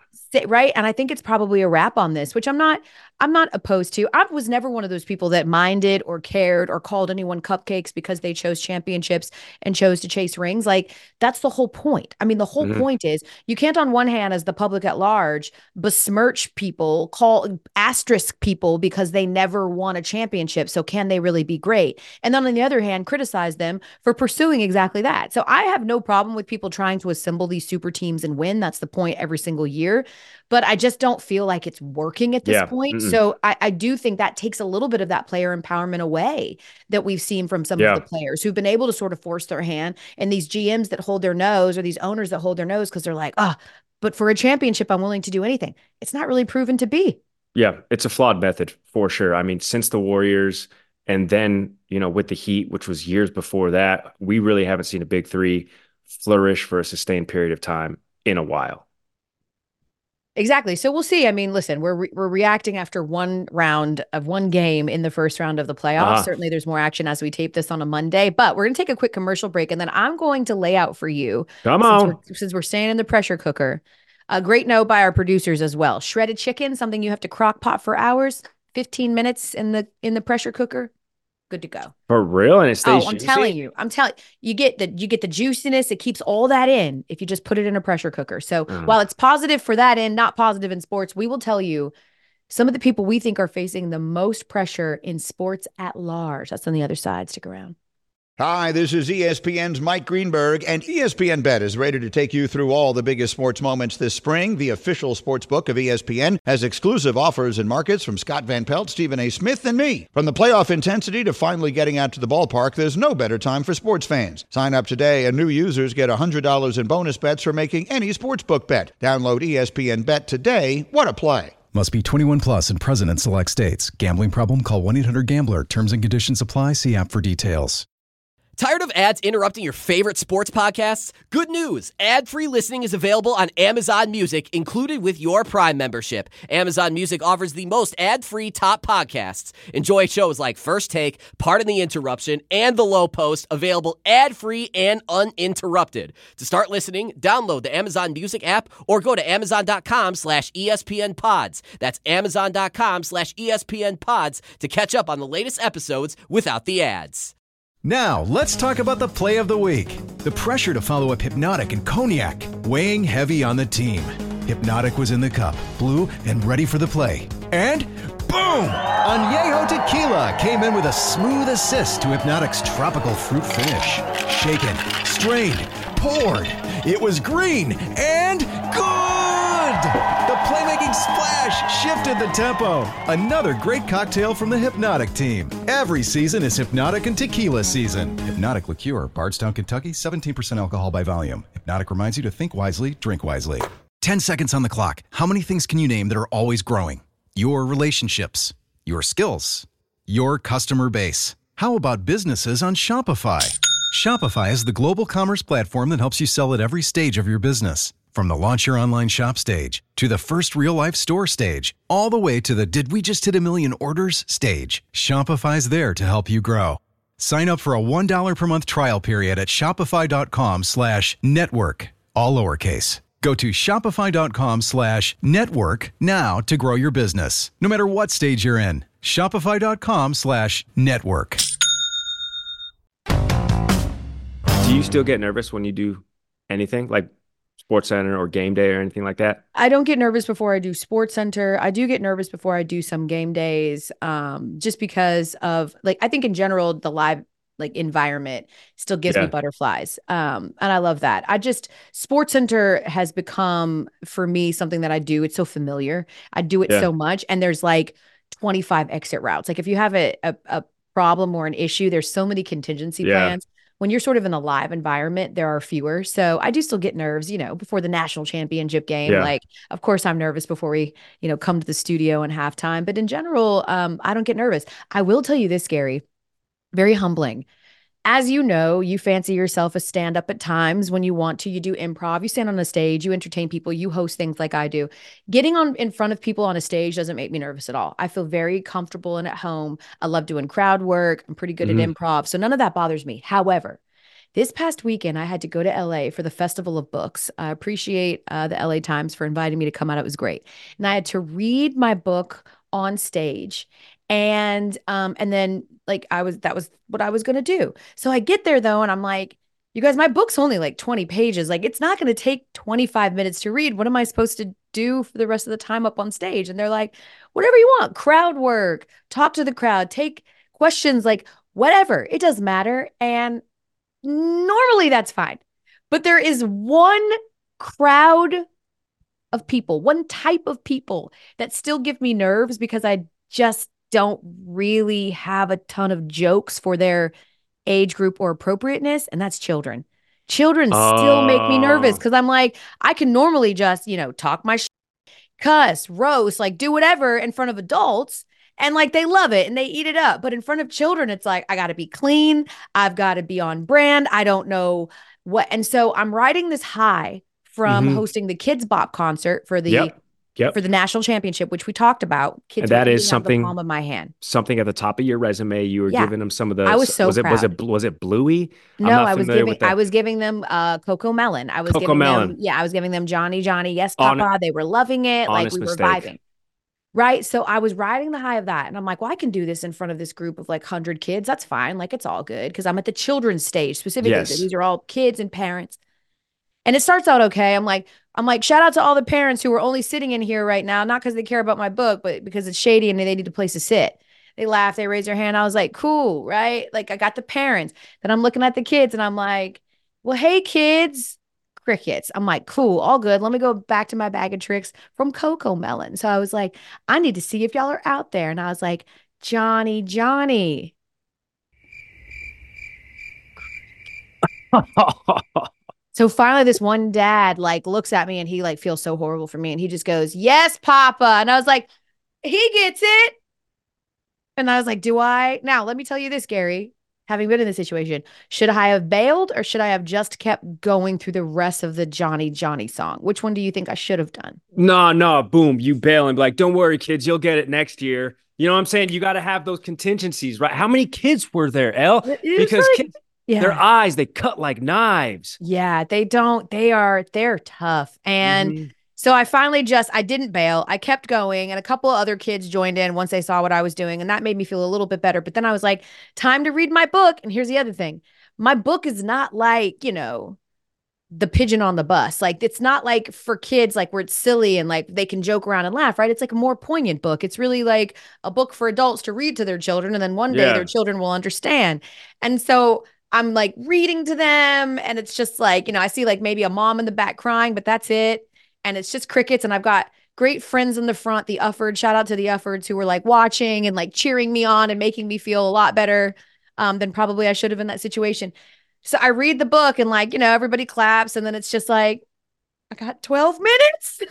Speaker 1: Say- right. And I think it's probably a wrap on this, which I'm not, I'm not opposed to. I was never one of those people that minded or cared or called anyone cupcakes because they chose championships and chose to chase rings. Like that's the whole point. I mean, the whole
Speaker 2: Hmm.
Speaker 1: point is you can't on one hand, as the public at large, besmirch people, call asterisk people because they never won a championship. So can they really be great? And then on the other hand, criticize them for pursuing exactly that. So I have no problem with people trying to assemble these super teams and win. That's the point every single year. But I just don't feel like it's working at this
Speaker 2: Yeah.
Speaker 1: point.
Speaker 2: Mm-mm.
Speaker 1: So I, I do think that takes a little bit of that player empowerment away that we've seen from some of the
Speaker 2: Yeah.
Speaker 1: players who've been able to sort of force their hand, and these G Ms that hold their nose, or these owners that hold their nose because they're like, ah, oh, but for a championship, I'm willing to do anything. It's not really proven to be.
Speaker 2: Yeah. It's a flawed method for sure. I mean, since the Warriors and then, you know, with the Heat, which was years before that, we really haven't seen a big three flourish for a sustained period of time in a while.
Speaker 1: Exactly. So we'll see. I mean, listen, we're re- we're reacting after one round of one game in the first round of the playoffs.
Speaker 2: Uh-huh.
Speaker 1: Certainly, there's more action as we tape this on a Monday. But we're going to take a quick commercial break, and then I'm going to lay out for you,
Speaker 2: Come
Speaker 1: since we're
Speaker 2: on.
Speaker 1: since we're staying in the pressure cooker, a great note by our producers as well. Shredded chicken, something you have to crock pot for hours, fifteen minutes in the in the pressure cooker, good to go.
Speaker 2: For real? And it stays
Speaker 1: Oh, I'm telling
Speaker 2: juicy?
Speaker 1: you. I'm telling you get the you get the juiciness. It keeps all that in if you just put it in a pressure cooker. So
Speaker 2: Mm.
Speaker 1: while it's positive for that end, not positive in sports, we will tell you some of the people we think are facing the most pressure in sports at large. That's on the other side. Stick around.
Speaker 3: Hi, this is E S P N's Mike Greenberg, and E S P N Bet is ready to take you through all the biggest sports moments this spring. The official sports book of E S P N has exclusive offers and markets from Scott Van Pelt, Stephen A. Smith, and me. From the playoff intensity to finally getting out to the ballpark, there's no better time for sports fans. Sign up today, and new users get one hundred dollars in bonus bets for making any sportsbook bet. Download E S P N Bet today. What a play.
Speaker 4: Must be twenty-one plus and present in select states. Gambling problem? Call one eight hundred gambler. Terms and conditions apply. See app for details.
Speaker 5: Tired of ads interrupting your favorite sports podcasts? Good news. Ad-free listening is available on Amazon Music, included with your Prime membership. Amazon Music offers the most ad-free top podcasts. Enjoy shows like First Take, Pardon the Interruption, and The Low Post, available ad-free and uninterrupted. To start listening, download the Amazon Music app or go to amazon.com slash ESPN pods. That's amazon.com slash ESPN pods to catch up on the latest episodes without the ads.
Speaker 4: Now, let's talk about the play of the week. The pressure to follow up Hypnotic and Cognac, weighing heavy on the team. Hypnotic was in the cup, blue, and ready for the play. And boom! Añejo Tequila came in with a smooth assist to Hypnotic's tropical fruit finish. Shaken, strained, poured. It was green and good! The playmaking splash shifted the tempo. Another great cocktail from the Hypnotic team. Every season is Hypnotic and Tequila season. Hypnotic Liqueur, Bardstown, Kentucky, seventeen percent alcohol by volume. Hypnotic reminds you to think wisely, drink wisely. ten seconds on the clock. How many things can you name that are always growing? Your relationships, your skills, your customer base. How about businesses on Shopify? Shopify is the global commerce platform that helps you sell at every stage of your business. From the launch your online shop stage, to the first real-life store stage, all the way to the did we just hit a million orders stage, Shopify's there to help you grow. Sign up for a one dollar per month trial period at shopify.com slash network, all lowercase. Go to shopify.com slash network now to grow your business, no matter what stage you're in. Shopify.com slash network.
Speaker 2: Do you still get nervous when you do anything like Sports Center or game day or anything like that?
Speaker 1: I don't get nervous before I do Sports Center. I do get nervous before I do some game days, um, just because of like I think in general the live like environment still gives
Speaker 2: Yeah.
Speaker 1: me butterflies, um, and I love that. I just Sports Center has become for me something that I do. It's so familiar. I do it
Speaker 2: Yeah.
Speaker 1: so much, and there's like twenty-five exit routes. Like if you have a a, a problem or an issue, there's so many contingency
Speaker 2: Yeah.
Speaker 1: plans. When you're sort of in a live environment, there are fewer. So I do still get nerves, you know, before the national championship game.
Speaker 2: Yeah.
Speaker 1: Like, of course, I'm nervous before we, you know, come to the studio in halftime. But in general, um, I don't get nervous. I will tell you this, Gary, very humbling. As you know, you fancy yourself a stand-up at times when you want to. You do improv, you stand on a stage, you entertain people, you host things like I do. Getting on in front of people on a stage doesn't make me nervous at all. I feel very comfortable and at home. I love doing crowd work. I'm pretty good
Speaker 2: Mhm.
Speaker 1: at improv. So none of that bothers me. However, This past weekend, I had to go to L A for the Festival of Books. I appreciate uh, the L A Times for inviting me to come out. It was great. And I had to read my book on stage. And um, and then like I was that was what I was gonna do. So I get there though, and I'm like, you guys, my book's only like twenty pages. Like, it's not gonna take twenty-five minutes to read. What am I supposed to do for the rest of the time up on stage? And they're like, whatever you want, crowd work, talk to the crowd, take questions, like whatever. It doesn't matter. And normally that's fine. But there is one crowd of people, one type of people that still give me nerves because I just don't really have a ton of jokes for their age group or appropriateness, and that's children. Children still make me nervous because I'm like, I can normally just, you know, talk my sh- cuss, roast, like do whatever in front of adults. And like they love it and they eat it up. But in front of children, it's like, I got to be clean. I've got to be on brand. I don't know what. And so I'm riding this high from
Speaker 2: Mhm.
Speaker 1: hosting the Kids Bop concert for the
Speaker 2: Yep. Yep.
Speaker 1: for the national championship, which we talked about. Kids
Speaker 2: And that
Speaker 1: were
Speaker 2: is
Speaker 1: eating out of
Speaker 2: something-
Speaker 1: the palm of my hand.
Speaker 2: Something at the top of your resume. You were
Speaker 1: Yeah.
Speaker 2: giving them some of the.
Speaker 1: I was so
Speaker 2: was it was
Speaker 1: proud.
Speaker 2: it was it Bluey? I'm
Speaker 1: No,
Speaker 2: not
Speaker 1: I was
Speaker 2: familiar
Speaker 1: giving
Speaker 2: with the-
Speaker 1: I was giving them uh Coco Melon. I was
Speaker 2: Coco
Speaker 1: giving
Speaker 2: Melon.
Speaker 1: them, yeah, I was giving them Johnny Johnny. Yes,
Speaker 2: Hon-
Speaker 1: Papa. They were loving it. Like
Speaker 2: honest
Speaker 1: we were
Speaker 2: mistake.
Speaker 1: vibing. Right. So I was riding the high of that. And I'm like, well, I can do this in front of this group of like one hundred kids. That's fine. Like it's all good because I'm at the children's stage specifically.
Speaker 2: Yes.
Speaker 1: So these are all kids and parents. And it starts out okay. I'm like, I'm like, shout out to all the parents who are only sitting in here right now, not because they care about my book, but because it's shady and they need a place to sit. They laugh, they raise their hand. I was like, cool, right? Like I got the parents. Then I'm looking at the kids and I'm like, well, hey, kids. Crickets. I'm like, cool, all good. Let me go back to my bag of tricks from Coco Melon. So I was like, I need to see if y'all are out there. And I was like, Johnny, Johnny. So finally, this one dad like looks at me and he like feels so horrible for me. And he just goes, yes, Papa. And I was like, he gets it. And I was like, do I? Now, let me tell you this, Gary, having been in this situation, should I have bailed or should I have just kept going through the rest of the Johnny, Johnny song? Which one do you think I should have done?
Speaker 2: No, no, boom, you bail and be like, don't worry, kids, you'll get it next year. You know what I'm saying? You got to have those contingencies, right? How many kids were there, Elle?
Speaker 1: It was
Speaker 2: Because
Speaker 1: like-
Speaker 2: kids,
Speaker 1: Yeah.
Speaker 2: their eyes, they cut like knives.
Speaker 1: Yeah, they don't. They are, they're tough. And
Speaker 2: Mhm.
Speaker 1: so I finally just, I didn't bail. I kept going and a couple of other kids joined in once they saw what I was doing. And that made me feel a little bit better. But then I was like, time to read my book. And here's the other thing. My book is not like, you know, the pigeon on the bus. Like it's not like for kids, like where it's silly and like they can joke around and laugh, right? It's like a more poignant book. It's really like a book for adults to read to their children. And then one day
Speaker 2: Yeah.
Speaker 1: their children will understand. And so I'm like reading to them and it's just like, you know, I see like maybe a mom in the back crying, but that's it. And it's just crickets. And I've got great friends in the front, the Uffords, shout out to the Uffords who were like watching and like cheering me on and making me feel a lot better um, than probably I should have in that situation. So I read the book and like, you know, everybody claps. And then it's just like, I got twelve minutes.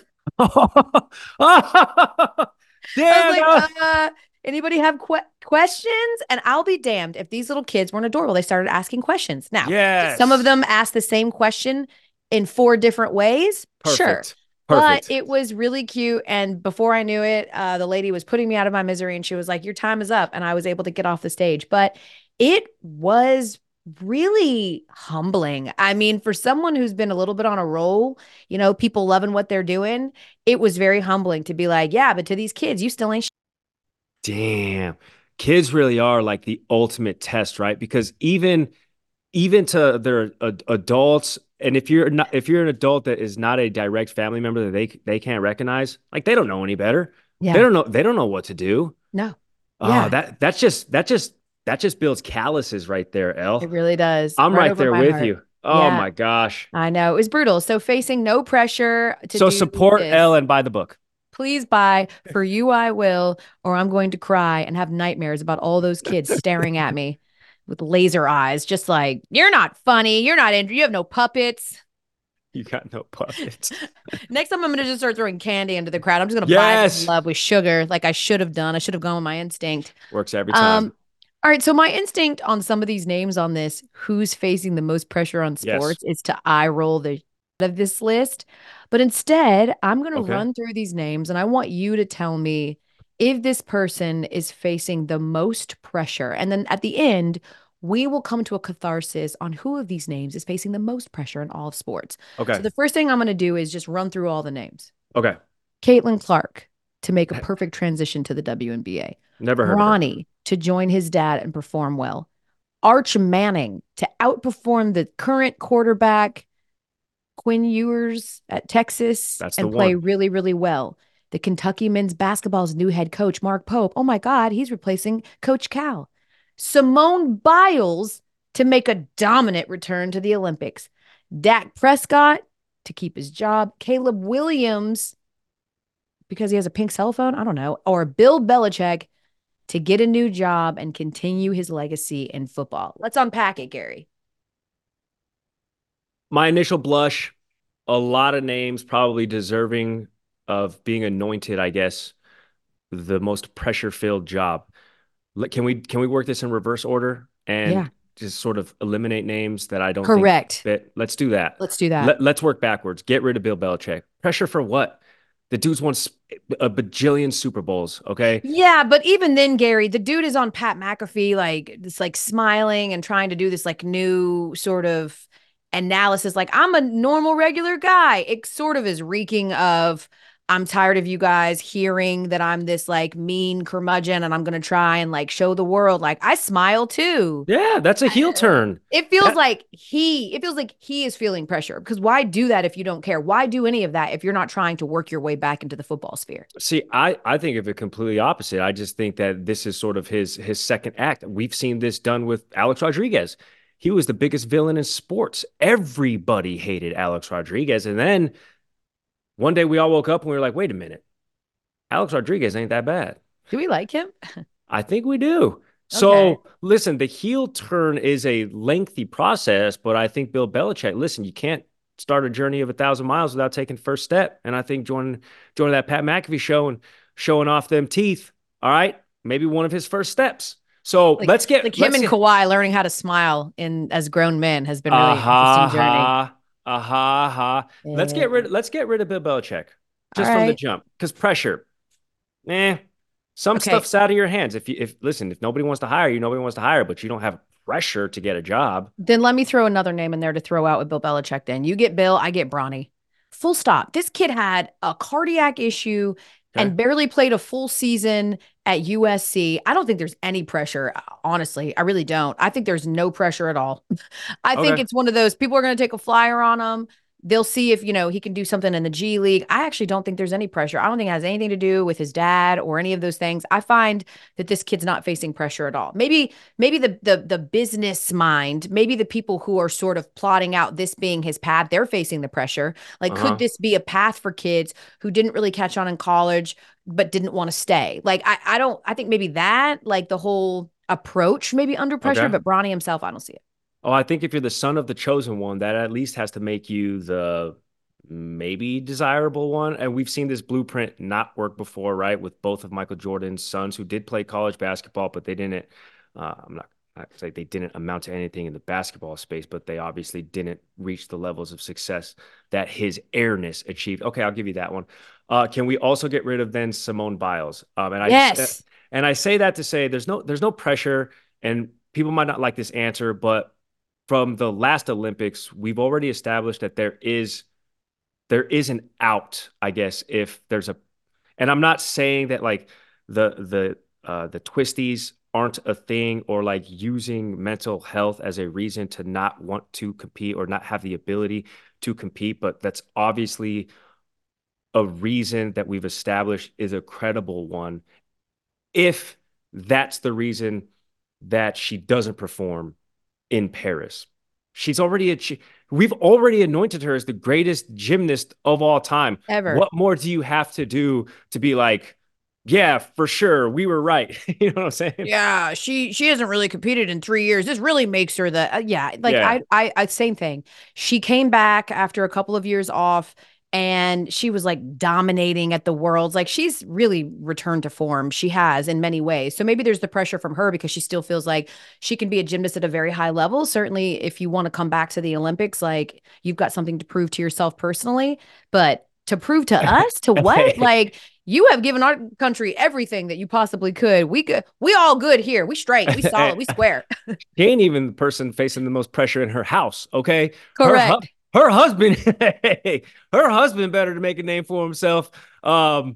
Speaker 2: Damn,
Speaker 1: I was
Speaker 2: Elle.
Speaker 1: like, uh, anybody have que- questions? And I'll be damned if these little kids weren't adorable. They started asking questions. Now,
Speaker 2: Yes.
Speaker 1: some of them asked the same question in four different ways. Sure.
Speaker 2: Perfect.
Speaker 1: But
Speaker 2: Perfect.
Speaker 1: it was really cute. And before I knew it, uh, the lady was putting me out of my misery and she was like, your time is up. And I was able to get off the stage. But it was really humbling. I mean, for someone who's been a little bit on a roll, you know, people loving what they're doing, it was very humbling to be like, yeah, but to these kids, you still ain't sh-.
Speaker 2: Damn. Kids really are like the ultimate test, right? Because even even to their ad- adults, and if you're not if you're an adult that is not a direct family member that they they can't recognize, like they don't know any better.
Speaker 1: Yeah.
Speaker 2: They don't know they don't know what to do.
Speaker 1: No,
Speaker 2: Oh,
Speaker 1: Yeah.
Speaker 2: that that's just that just that just builds calluses right there, Elle.
Speaker 1: it really does.
Speaker 2: I'm right,
Speaker 1: over
Speaker 2: there
Speaker 1: my
Speaker 2: with
Speaker 1: heart.
Speaker 2: you. Oh
Speaker 1: Yeah.
Speaker 2: my gosh.
Speaker 1: I know. It was brutal. So facing no pressure to
Speaker 2: So
Speaker 1: do
Speaker 2: support
Speaker 1: this.
Speaker 2: Elle and buy the book.
Speaker 1: Please buy For You I Will, or I'm going to cry and have nightmares about all those kids staring at me with laser eyes, just like, you're not funny. You're not Andrew. You have no puppets.
Speaker 2: You got no puppets.
Speaker 1: Next time I'm going to just start throwing candy into the crowd. I'm just going to
Speaker 2: Yes.
Speaker 1: buy some love with sugar like I should have done. I should have gone with my instinct.
Speaker 2: Works every time.
Speaker 1: Um, all right. So my instinct on some of these names on this, who's facing the most pressure on
Speaker 2: Yes.
Speaker 1: sports, is to eye roll the of this list. But instead, I'm going to
Speaker 2: Okay.
Speaker 1: run through these names and I want you to tell me if this person is facing the most pressure. And then at the end, we will come to a catharsis on who of these names is facing the most pressure in all of sports.
Speaker 2: Okay.
Speaker 1: So the first thing I'm going to do is just run through all the names.
Speaker 2: Okay.
Speaker 1: Caitlin Clark to make a perfect transition to the W N B A.
Speaker 2: Never heard
Speaker 1: Ronnie
Speaker 2: of her.
Speaker 1: to join his dad and perform well. Arch Manning to outperform the current quarterback, Quinn Ewers at Texas,
Speaker 2: That's
Speaker 1: and
Speaker 2: the
Speaker 1: play
Speaker 2: one.
Speaker 1: really, really well. The Kentucky men's basketball's new head coach, Mark Pope. Oh my God, he's replacing Coach Cal. Simone Biles to make a dominant return to the Olympics. Dak Prescott to keep his job. Caleb Williams because he has a pink cell phone. I don't know. Or Bill Belichick to get a new job and continue his legacy in football. Let's unpack it, Gary.
Speaker 2: My initial blush, a lot of names probably deserving of being anointed, I guess, the most pressure-filled job. Can we can we work this in reverse order and
Speaker 1: Yeah.
Speaker 2: just sort of eliminate names that I don't
Speaker 1: Correct.
Speaker 2: think fit? Let's do that.
Speaker 1: Let's do that.
Speaker 2: Let, let's work backwards. Get rid of Bill Belichick. Pressure for what? The dude's won a bajillion Super Bowls, okay?
Speaker 1: Yeah, but even then, Gary, the dude is on Pat McAfee, like this, like smiling and trying to do this like new sort of analysis. Like, I'm a normal, regular guy. It sort of is reeking of, I'm tired of you guys hearing that I'm this like mean curmudgeon and I'm going to try and like show the world. Like, I smile too.
Speaker 2: Yeah, that's a heel turn.
Speaker 1: It feels
Speaker 2: That-
Speaker 1: like he, it feels like he is feeling pressure because why do that if you don't care? Why do any of that if you're not trying to work your way back into the football sphere?
Speaker 2: See, I, I think of it completely opposite. I just think that this is sort of his his second act. We've seen this done with Alex Rodriguez. He was the biggest villain in sports. Everybody hated Alex Rodriguez. And then one day we all woke up and we were like, wait a minute. Alex Rodriguez ain't that bad.
Speaker 1: Do we like him?
Speaker 2: I think we do. So
Speaker 1: Okay.
Speaker 2: listen, the heel turn is a lengthy process, but I think Bill Belichick, listen, you can't start a journey of a thousand miles without taking first step. And I think joining joining that Pat McAfee show and showing off them teeth, all right, maybe one of his first steps. So
Speaker 1: Like,
Speaker 2: let's get
Speaker 1: like him
Speaker 2: let's
Speaker 1: and
Speaker 2: get,
Speaker 1: Kawhi learning how to smile in as grown men has been really an
Speaker 2: aha,
Speaker 1: interesting journey.
Speaker 2: aha, aha, aha. Let's get rid let's get rid of Bill Belichick just
Speaker 1: All
Speaker 2: from the
Speaker 1: right.
Speaker 2: jump. Because pressure, eh. Some
Speaker 1: Okay.
Speaker 2: stuff's out of your hands. If you if listen, if nobody wants to hire you, nobody wants to hire, but you don't have pressure to get a job.
Speaker 1: Then let me throw another name in there to throw out with Bill Belichick. Then you get Bill, I get Bronny. Full stop. This kid had a cardiac issue
Speaker 2: Okay.
Speaker 1: and barely played a full season at U S C. I don't think there's any pressure. Honestly, I really don't. I think there's no pressure at all. I think
Speaker 2: Okay.
Speaker 1: it's one of those people are going to take a flyer on him. They'll see if, you know, he can do something in the G League. I actually don't think there's any pressure. I don't think it has anything to do with his dad or any of those things. I find that this kid's not facing pressure at all. Maybe, maybe the the the business mind, maybe the people who are sort of plotting out this being his path, they're facing the pressure. Like,
Speaker 2: Uh-huh.
Speaker 1: could this be a path for kids who didn't really catch on in college, but didn't want to stay? Like, I, I don't, I think maybe that, like the whole approach maybe under pressure,
Speaker 2: Okay.
Speaker 1: but Bronny himself, I don't see it.
Speaker 2: Oh, I think if you're the son of the chosen one, that at least has to make you the maybe desirable one. And we've seen this blueprint not work before, right? With both of Michael Jordan's sons who did play college basketball, but they didn't, uh, I'm not, I say they didn't amount to anything in the basketball space, but they obviously didn't reach the levels of success that his airness achieved. Okay, I'll give you that one. Uh, can we also get rid of then Simone Biles? Um, and I,
Speaker 1: Yes.
Speaker 2: and I say that to say there's no, there's no pressure, and people might not like this answer, but from the last Olympics, we've already established that there is there is an out, I guess, if there's a, and I'm not saying that like the the uh, the twisties aren't a thing or like using mental health as a reason to not want to compete or not have the ability to compete, but that's obviously a reason that we've established is a credible one. If that's the reason that she doesn't perform in Paris. She's already achieved, we've already anointed her as the greatest gymnast of all time.
Speaker 1: Ever.
Speaker 2: What more do you have to do to be like, yeah, for sure, we were right? You know what I'm saying?
Speaker 1: Yeah, she she hasn't really competed in three years. This really makes her the uh, yeah, like
Speaker 2: Yeah.
Speaker 1: I, I I same thing. She came back after a couple of years off, and she was like dominating at the Worlds. Like, she's really returned to form. She has in many ways. So maybe there's the pressure from her because she still feels like she can be a gymnast at a very high level. Certainly, if you want to come back to the Olympics, like you've got something to prove to yourself personally, but to prove to us, to what?
Speaker 2: Hey.
Speaker 1: Like, you have given our country everything that you possibly could. We could, we all good here. We straight, we solid, we square.
Speaker 2: She ain't even the person facing the most pressure in her house. Okay.
Speaker 1: Correct.
Speaker 2: Her, her husband, her husband better to make a name for himself. Um,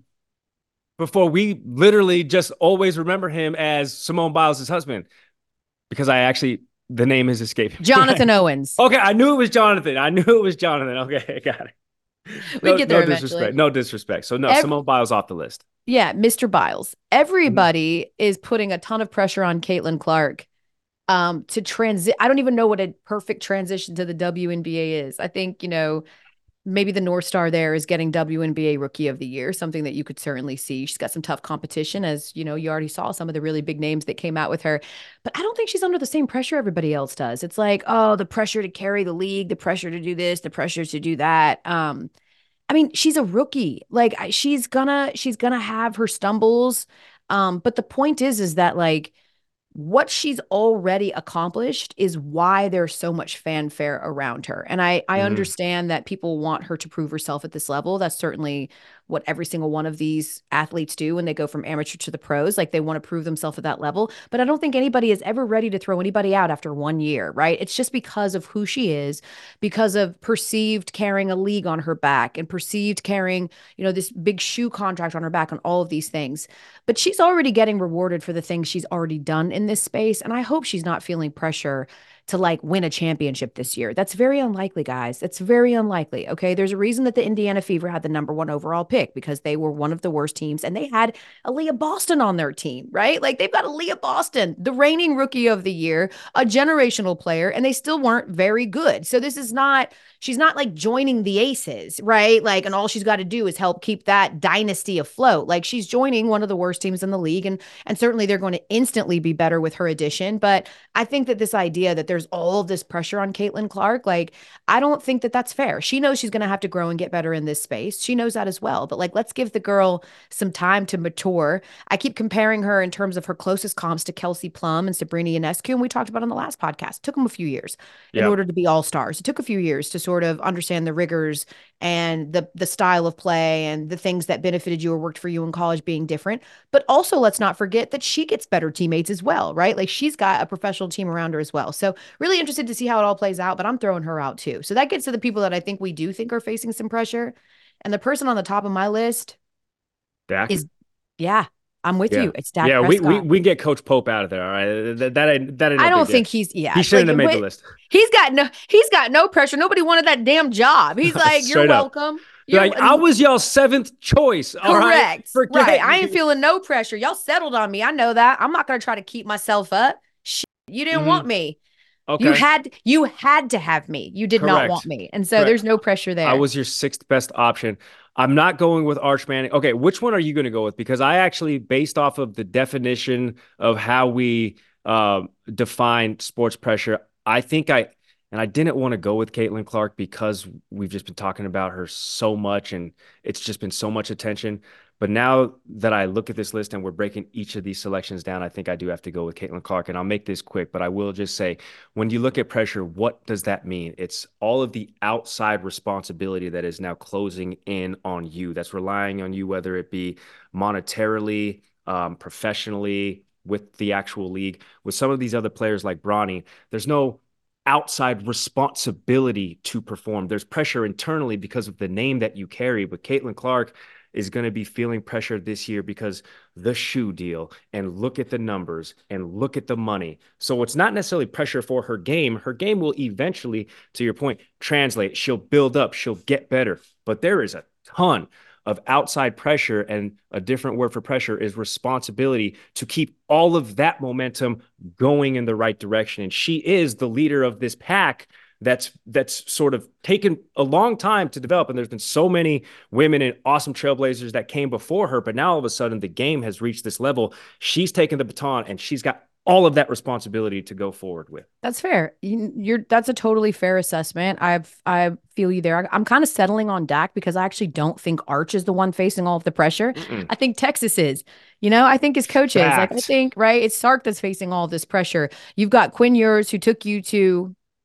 Speaker 2: before we literally just always remember him as Simone Biles' husband, because I actually, the name is escaping.
Speaker 1: Jonathan Owens.
Speaker 2: Okay, I knew it was Jonathan. I knew it was Jonathan. Okay, got it.
Speaker 1: We
Speaker 2: No,
Speaker 1: get there
Speaker 2: no
Speaker 1: eventually.
Speaker 2: disrespect. No disrespect. So no,
Speaker 1: Every-
Speaker 2: Simone Biles off the list.
Speaker 1: Yeah, Mister Biles. Everybody mm-hmm. is putting a ton of pressure on Caitlin Clark um, to transit. I don't even know what a perfect transition to the W N B A is. I think, you know, maybe the North Star there is getting W N B A Rookie of the Year, something that you could certainly see. She's got some tough competition, as you know, you already saw some of the really big names that came out with her. But I don't think she's under the same pressure everybody else does. It's like, oh, the pressure to carry the league, the pressure to do this, the pressure to do that. Um, I mean, she's a rookie. Like she's gonna, she's gonna have her stumbles. Um, but the point is, is that like, what she's already accomplished is why there's so much fanfare around her. And I, I mm-hmm. understand that people want her to prove herself at this level. That's certainly what every single one of these athletes do when they go from amateur to the pros. Like they want to prove themselves at that level. But I don't think anybody is ever ready to throw anybody out after one year, right? It's just because of who she is, because of perceived carrying a league on her back and perceived carrying, you know, this big shoe contract on her back and all of these things. But she's already getting rewarded for the things she's already done in this space. And I hope she's not feeling pressure to like win a championship this year. That's very unlikely, guys. It's very unlikely. Okay. There's a reason that the Indiana Fever had the number one overall pick, because they were one of the worst teams and they had Aaliyah Boston on their team, right? Like they've got Aaliyah Boston, the reigning rookie of the year, a generational player, and they still weren't very good. So this is not, she's not like joining the Aces, right? Like, and all she's got to do is help keep that dynasty afloat. Like she's joining one of the worst teams in the league. And, and certainly they're going to instantly be better with her addition. But I think that this idea that there's all of this pressure on Caitlin Clark, like, I don't think that that's fair. She knows she's going to have to grow and get better in this space. She knows that as well. But like, let's give the girl some time to mature. I keep comparing her in terms of her closest comps to Kelsey Plum and Sabrina Ionescu. And we talked about on the last podcast. It took them a few years in
Speaker 2: yeah.
Speaker 1: order to be all-stars. It took a few years to sort of understand the rigors and the, the style of play and the things that benefited you or worked for you in college being different. But also, let's not forget that she gets better teammates as well, right? Like she's got a professional team around her as well. So really interested to see how it all plays out, but I'm throwing her out too. So that gets to the people that I think we do think are facing some pressure. And the person on the top of my list
Speaker 2: Dak?
Speaker 1: is, yeah, I'm with
Speaker 2: yeah.
Speaker 1: you. It's Dak
Speaker 2: Yeah,
Speaker 1: Prescott.
Speaker 2: we, we we get Coach Pope out of there. All right, that that ain't, that ain't no
Speaker 1: I don't
Speaker 2: big
Speaker 1: think
Speaker 2: deal.
Speaker 1: he's yeah.
Speaker 2: He shouldn't
Speaker 1: like,
Speaker 2: have made
Speaker 1: wait,
Speaker 2: the list.
Speaker 1: He's got no he's got no pressure. Nobody wanted that damn job. He's like, you're
Speaker 2: Straight up.
Speaker 1: welcome. You're,
Speaker 2: Like, I was y'all's seventh choice. All
Speaker 1: correct.
Speaker 2: Right?
Speaker 1: Right. I ain't feeling no pressure. Y'all settled on me. I know that. I'm not gonna try to keep myself up. Shit, you didn't mm-hmm. want me.
Speaker 2: Okay.
Speaker 1: You had you had to have me. You did
Speaker 2: Correct.
Speaker 1: not want me. And so
Speaker 2: Correct.
Speaker 1: there's no pressure there.
Speaker 2: I was your sixth best option. I'm not going with Arch Manning. Okay, which one are you going to go with? Because I actually, based off of the definition of how we uh, define sports pressure, I think I, and I didn't want to go with Caitlin Clark because we've just been talking about her so much and it's just been so much attention. But now that I look at this list and we're breaking each of these selections down, I think I do have to go with Caitlin Clark. And I'll make this quick, but I will just say, when you look at pressure, what does that mean? It's all of the outside responsibility that is now closing in on you, that's relying on you, whether it be monetarily, um, professionally, with the actual league. With some of these other players like Bronny, there's no outside responsibility to perform. There's pressure internally because of the name that you carry. But Caitlin Clark is going to be feeling pressure this year because the shoe deal, and look at the numbers and look at the money. So it's not necessarily pressure for her game. Her game will eventually, to your point, translate. She'll build up. She'll get better. But there is a ton of outside pressure, and a different word for pressure is responsibility to keep all of that momentum going in the right direction. And she is the leader of this pack that's that's sort of taken a long time to develop. And there's been so many women and awesome trailblazers that came before her, but now all of a sudden the game has reached this level. She's taken the baton and she's got all of that responsibility to go forward with.
Speaker 1: That's fair. You're that's a totally fair assessment. I've I feel you there. I'm kind of settling on Dak because I actually don't think Arch is the one facing all of the pressure. Mm-mm. I think Texas is. You know, I think his coach is. Like I think, right, it's Sark that's facing all of this pressure. You've got Quinn Ewers, who took you to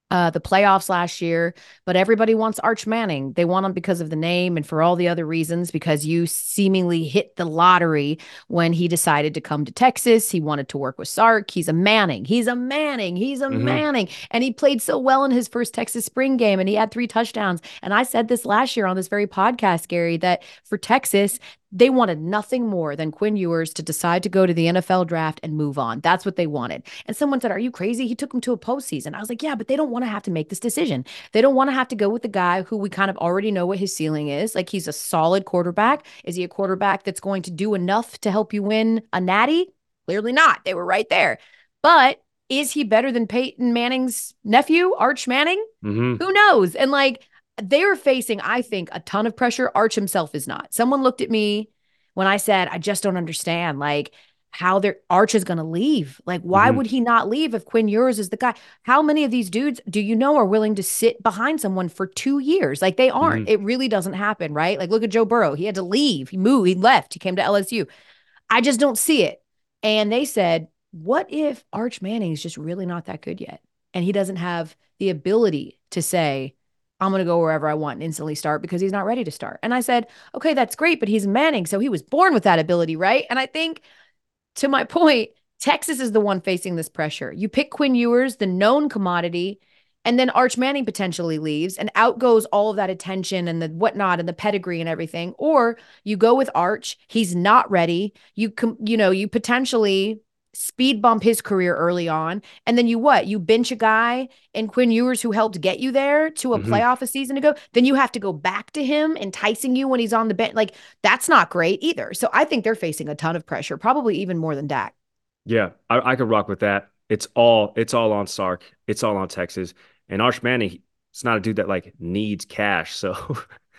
Speaker 1: uh, the playoffs last year, but everybody wants Arch Manning. They want him because of the name and for all the other reasons, because you seemingly hit the lottery when he decided to come to Texas. He wanted to work with Sark. He's a Manning. He's a Manning. He's a mm-hmm. Manning. And he played so well in his first Texas spring game, and he had three touchdowns. And I said this last year on this very podcast, Gary, that for Texas, they wanted nothing more than Quinn Ewers to decide to go to the N F L draft and move on. That's what they wanted. And someone said, are you crazy? He took them to a postseason. I was like, yeah, but they don't want to have to make this decision. They don't want to have to go with the guy who we kind of already know what his ceiling is. Like, he's a solid quarterback. Is he a quarterback that's going to do enough to help you win a natty? Clearly not. They were right there. But is he better than Peyton Manning's nephew, Arch Manning? Mm-hmm. Who knows? And like, they're facing, I think, a ton of pressure. Arch himself is not. Someone looked at me when I said, I just don't understand, like, how their Arch is going to leave. Like, why mm-hmm. would he not leave if Quinn Ewers is the guy? How many of these dudes do you know are willing to sit behind someone for two years? Like, they aren't. Mm-hmm. It really doesn't happen, right? Like, look at Joe Burrow. He had to leave. He moved. He left. He came to L S U. I just don't see it. And they said, what if Arch Manning is just really not that good yet? And he doesn't have the ability to say, I'm going to go wherever I want and instantly start, because he's not ready to start. And I said, okay, that's great, but he's Manning, so he was born with that ability, right? And I think, to my point, Texas is the one facing this pressure. You pick Quinn Ewers, the known commodity, and then Arch Manning potentially leaves, and out goes all of that attention and the whatnot and the pedigree and everything. Or you go with Arch, he's not ready. You com- you know, you potentially speed bump his career early on. And then you what? You bench a guy in Quinn Ewers who helped get you there to a mm-hmm. playoff a season ago. Then you have to go back to him, enticing you when he's on the bench. Like, that's not great either. So I think they're facing a ton of pressure, probably even more than Dak.
Speaker 2: Yeah, I, I could rock with that. It's all it's all on Sark. It's all on Texas. And Arch Manning, it's not a dude that like needs cash. So,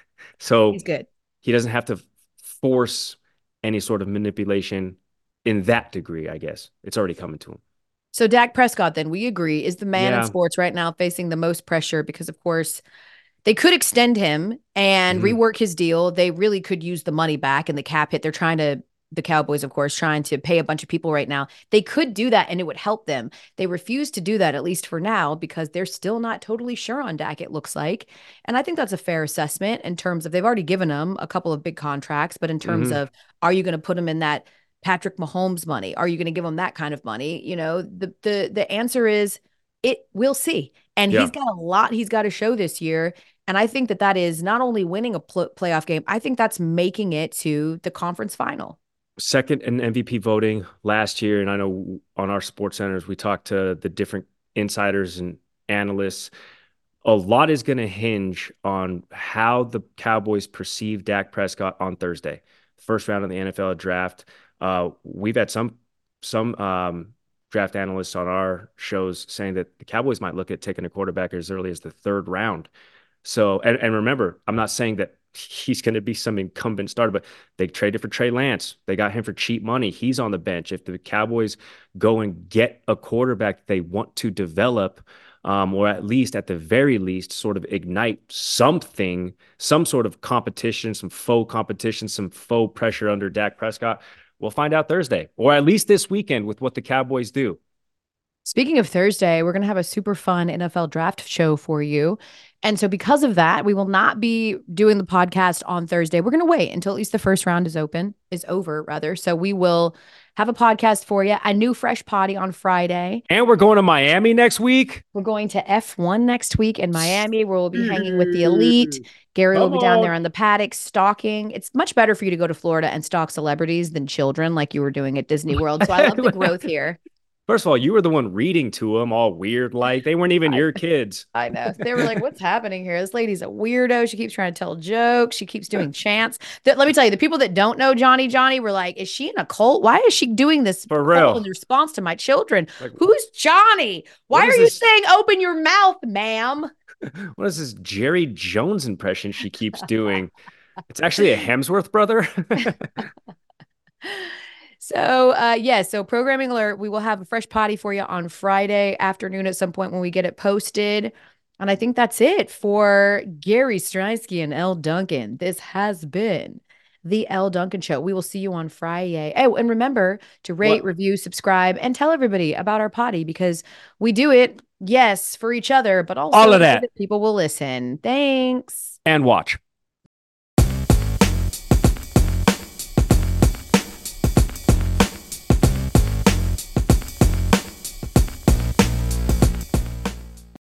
Speaker 2: so
Speaker 1: he's good.
Speaker 2: He doesn't have to force any sort of manipulation in that degree, I guess. It's already coming to him.
Speaker 1: So Dak Prescott, then, we agree, is the man
Speaker 2: yeah.
Speaker 1: in sports right now facing the most pressure, because, of course, they could extend him and mm-hmm. rework his deal. They really could use the money back and the cap hit. They're trying to, the Cowboys, of course, trying to pay a bunch of people right now. They could do that and it would help them. They refuse to do that, at least for now, because they're still not totally sure on Dak, it looks like. And I think that's a fair assessment in terms of, they've already given him a couple of big contracts, but in terms mm-hmm. of, are you going to put him in that Patrick Mahomes money? Are you going to give him that kind of money? You know, the the the answer is, it we'll see. And yeah. he's got a lot he's got to show this year. And I think that that is not only winning a pl- playoff game, I think that's making it to the conference final.
Speaker 2: Second in M V P voting last year. And I know on our Sports Centers, we talked to the different insiders and analysts. A lot is going to hinge on how the Cowboys perceive Dak Prescott on Thursday, first round of the N F L draft. Uh, we've had some some um, draft analysts on our shows saying that the Cowboys might look at taking a quarterback as early as the third round. So, and, and remember, I'm not saying that he's going to be some incumbent starter, but they traded for Trey Lance. They got him for cheap money. He's on the bench. If the Cowboys go and get a quarterback they want to develop, um, or at least at the very least sort of ignite something, some sort of competition, some faux competition, some faux pressure under Dak Prescott, we'll find out Thursday, or at least this weekend with what the Cowboys do.
Speaker 1: Speaking of Thursday, we're going to have a super fun N F L draft show for you. And so because of that, we will not be doing the podcast on Thursday. We're going to wait until at least the first round is open, is over rather. So we will have a podcast for you, a new fresh potty on Friday.
Speaker 2: And we're going to Miami next week.
Speaker 1: We're going to F one next week in Miami, where we'll be hanging with the elite. Gary Come will be down on. there on the paddock stalking. It's much better for you to go to Florida and stalk celebrities than children like you were doing at Disney World. So I love the growth here.
Speaker 2: First of all, you were the one reading to them all weird, like they weren't even
Speaker 1: I,
Speaker 2: your kids.
Speaker 1: I know. They were like, what's happening here? This lady's a weirdo. She keeps trying to tell jokes. She keeps doing chants. The, let me tell you, the people that don't know Johnny Johnny were like, is she in a cult? Why is she doing this
Speaker 2: for real
Speaker 1: in response to my children? Like, who's Johnny? Why are you this? saying open your mouth, ma'am?
Speaker 2: What is this Jerry Jones impression she keeps doing? It's actually a Hemsworth brother.
Speaker 1: So, uh, yeah, so programming alert, we will have a fresh potty for you on Friday afternoon at some point when we get it posted. And I think that's it for Gary Strinsky and Elle Duncan. This has been The Elle Duncan Show. We will see you on Friday. Oh, and remember to rate,
Speaker 2: What?
Speaker 1: review, subscribe, and tell everybody about our potty because we do it, yes, for each other, but also
Speaker 2: All of that.
Speaker 1: so that people will listen. Thanks.
Speaker 2: And watch.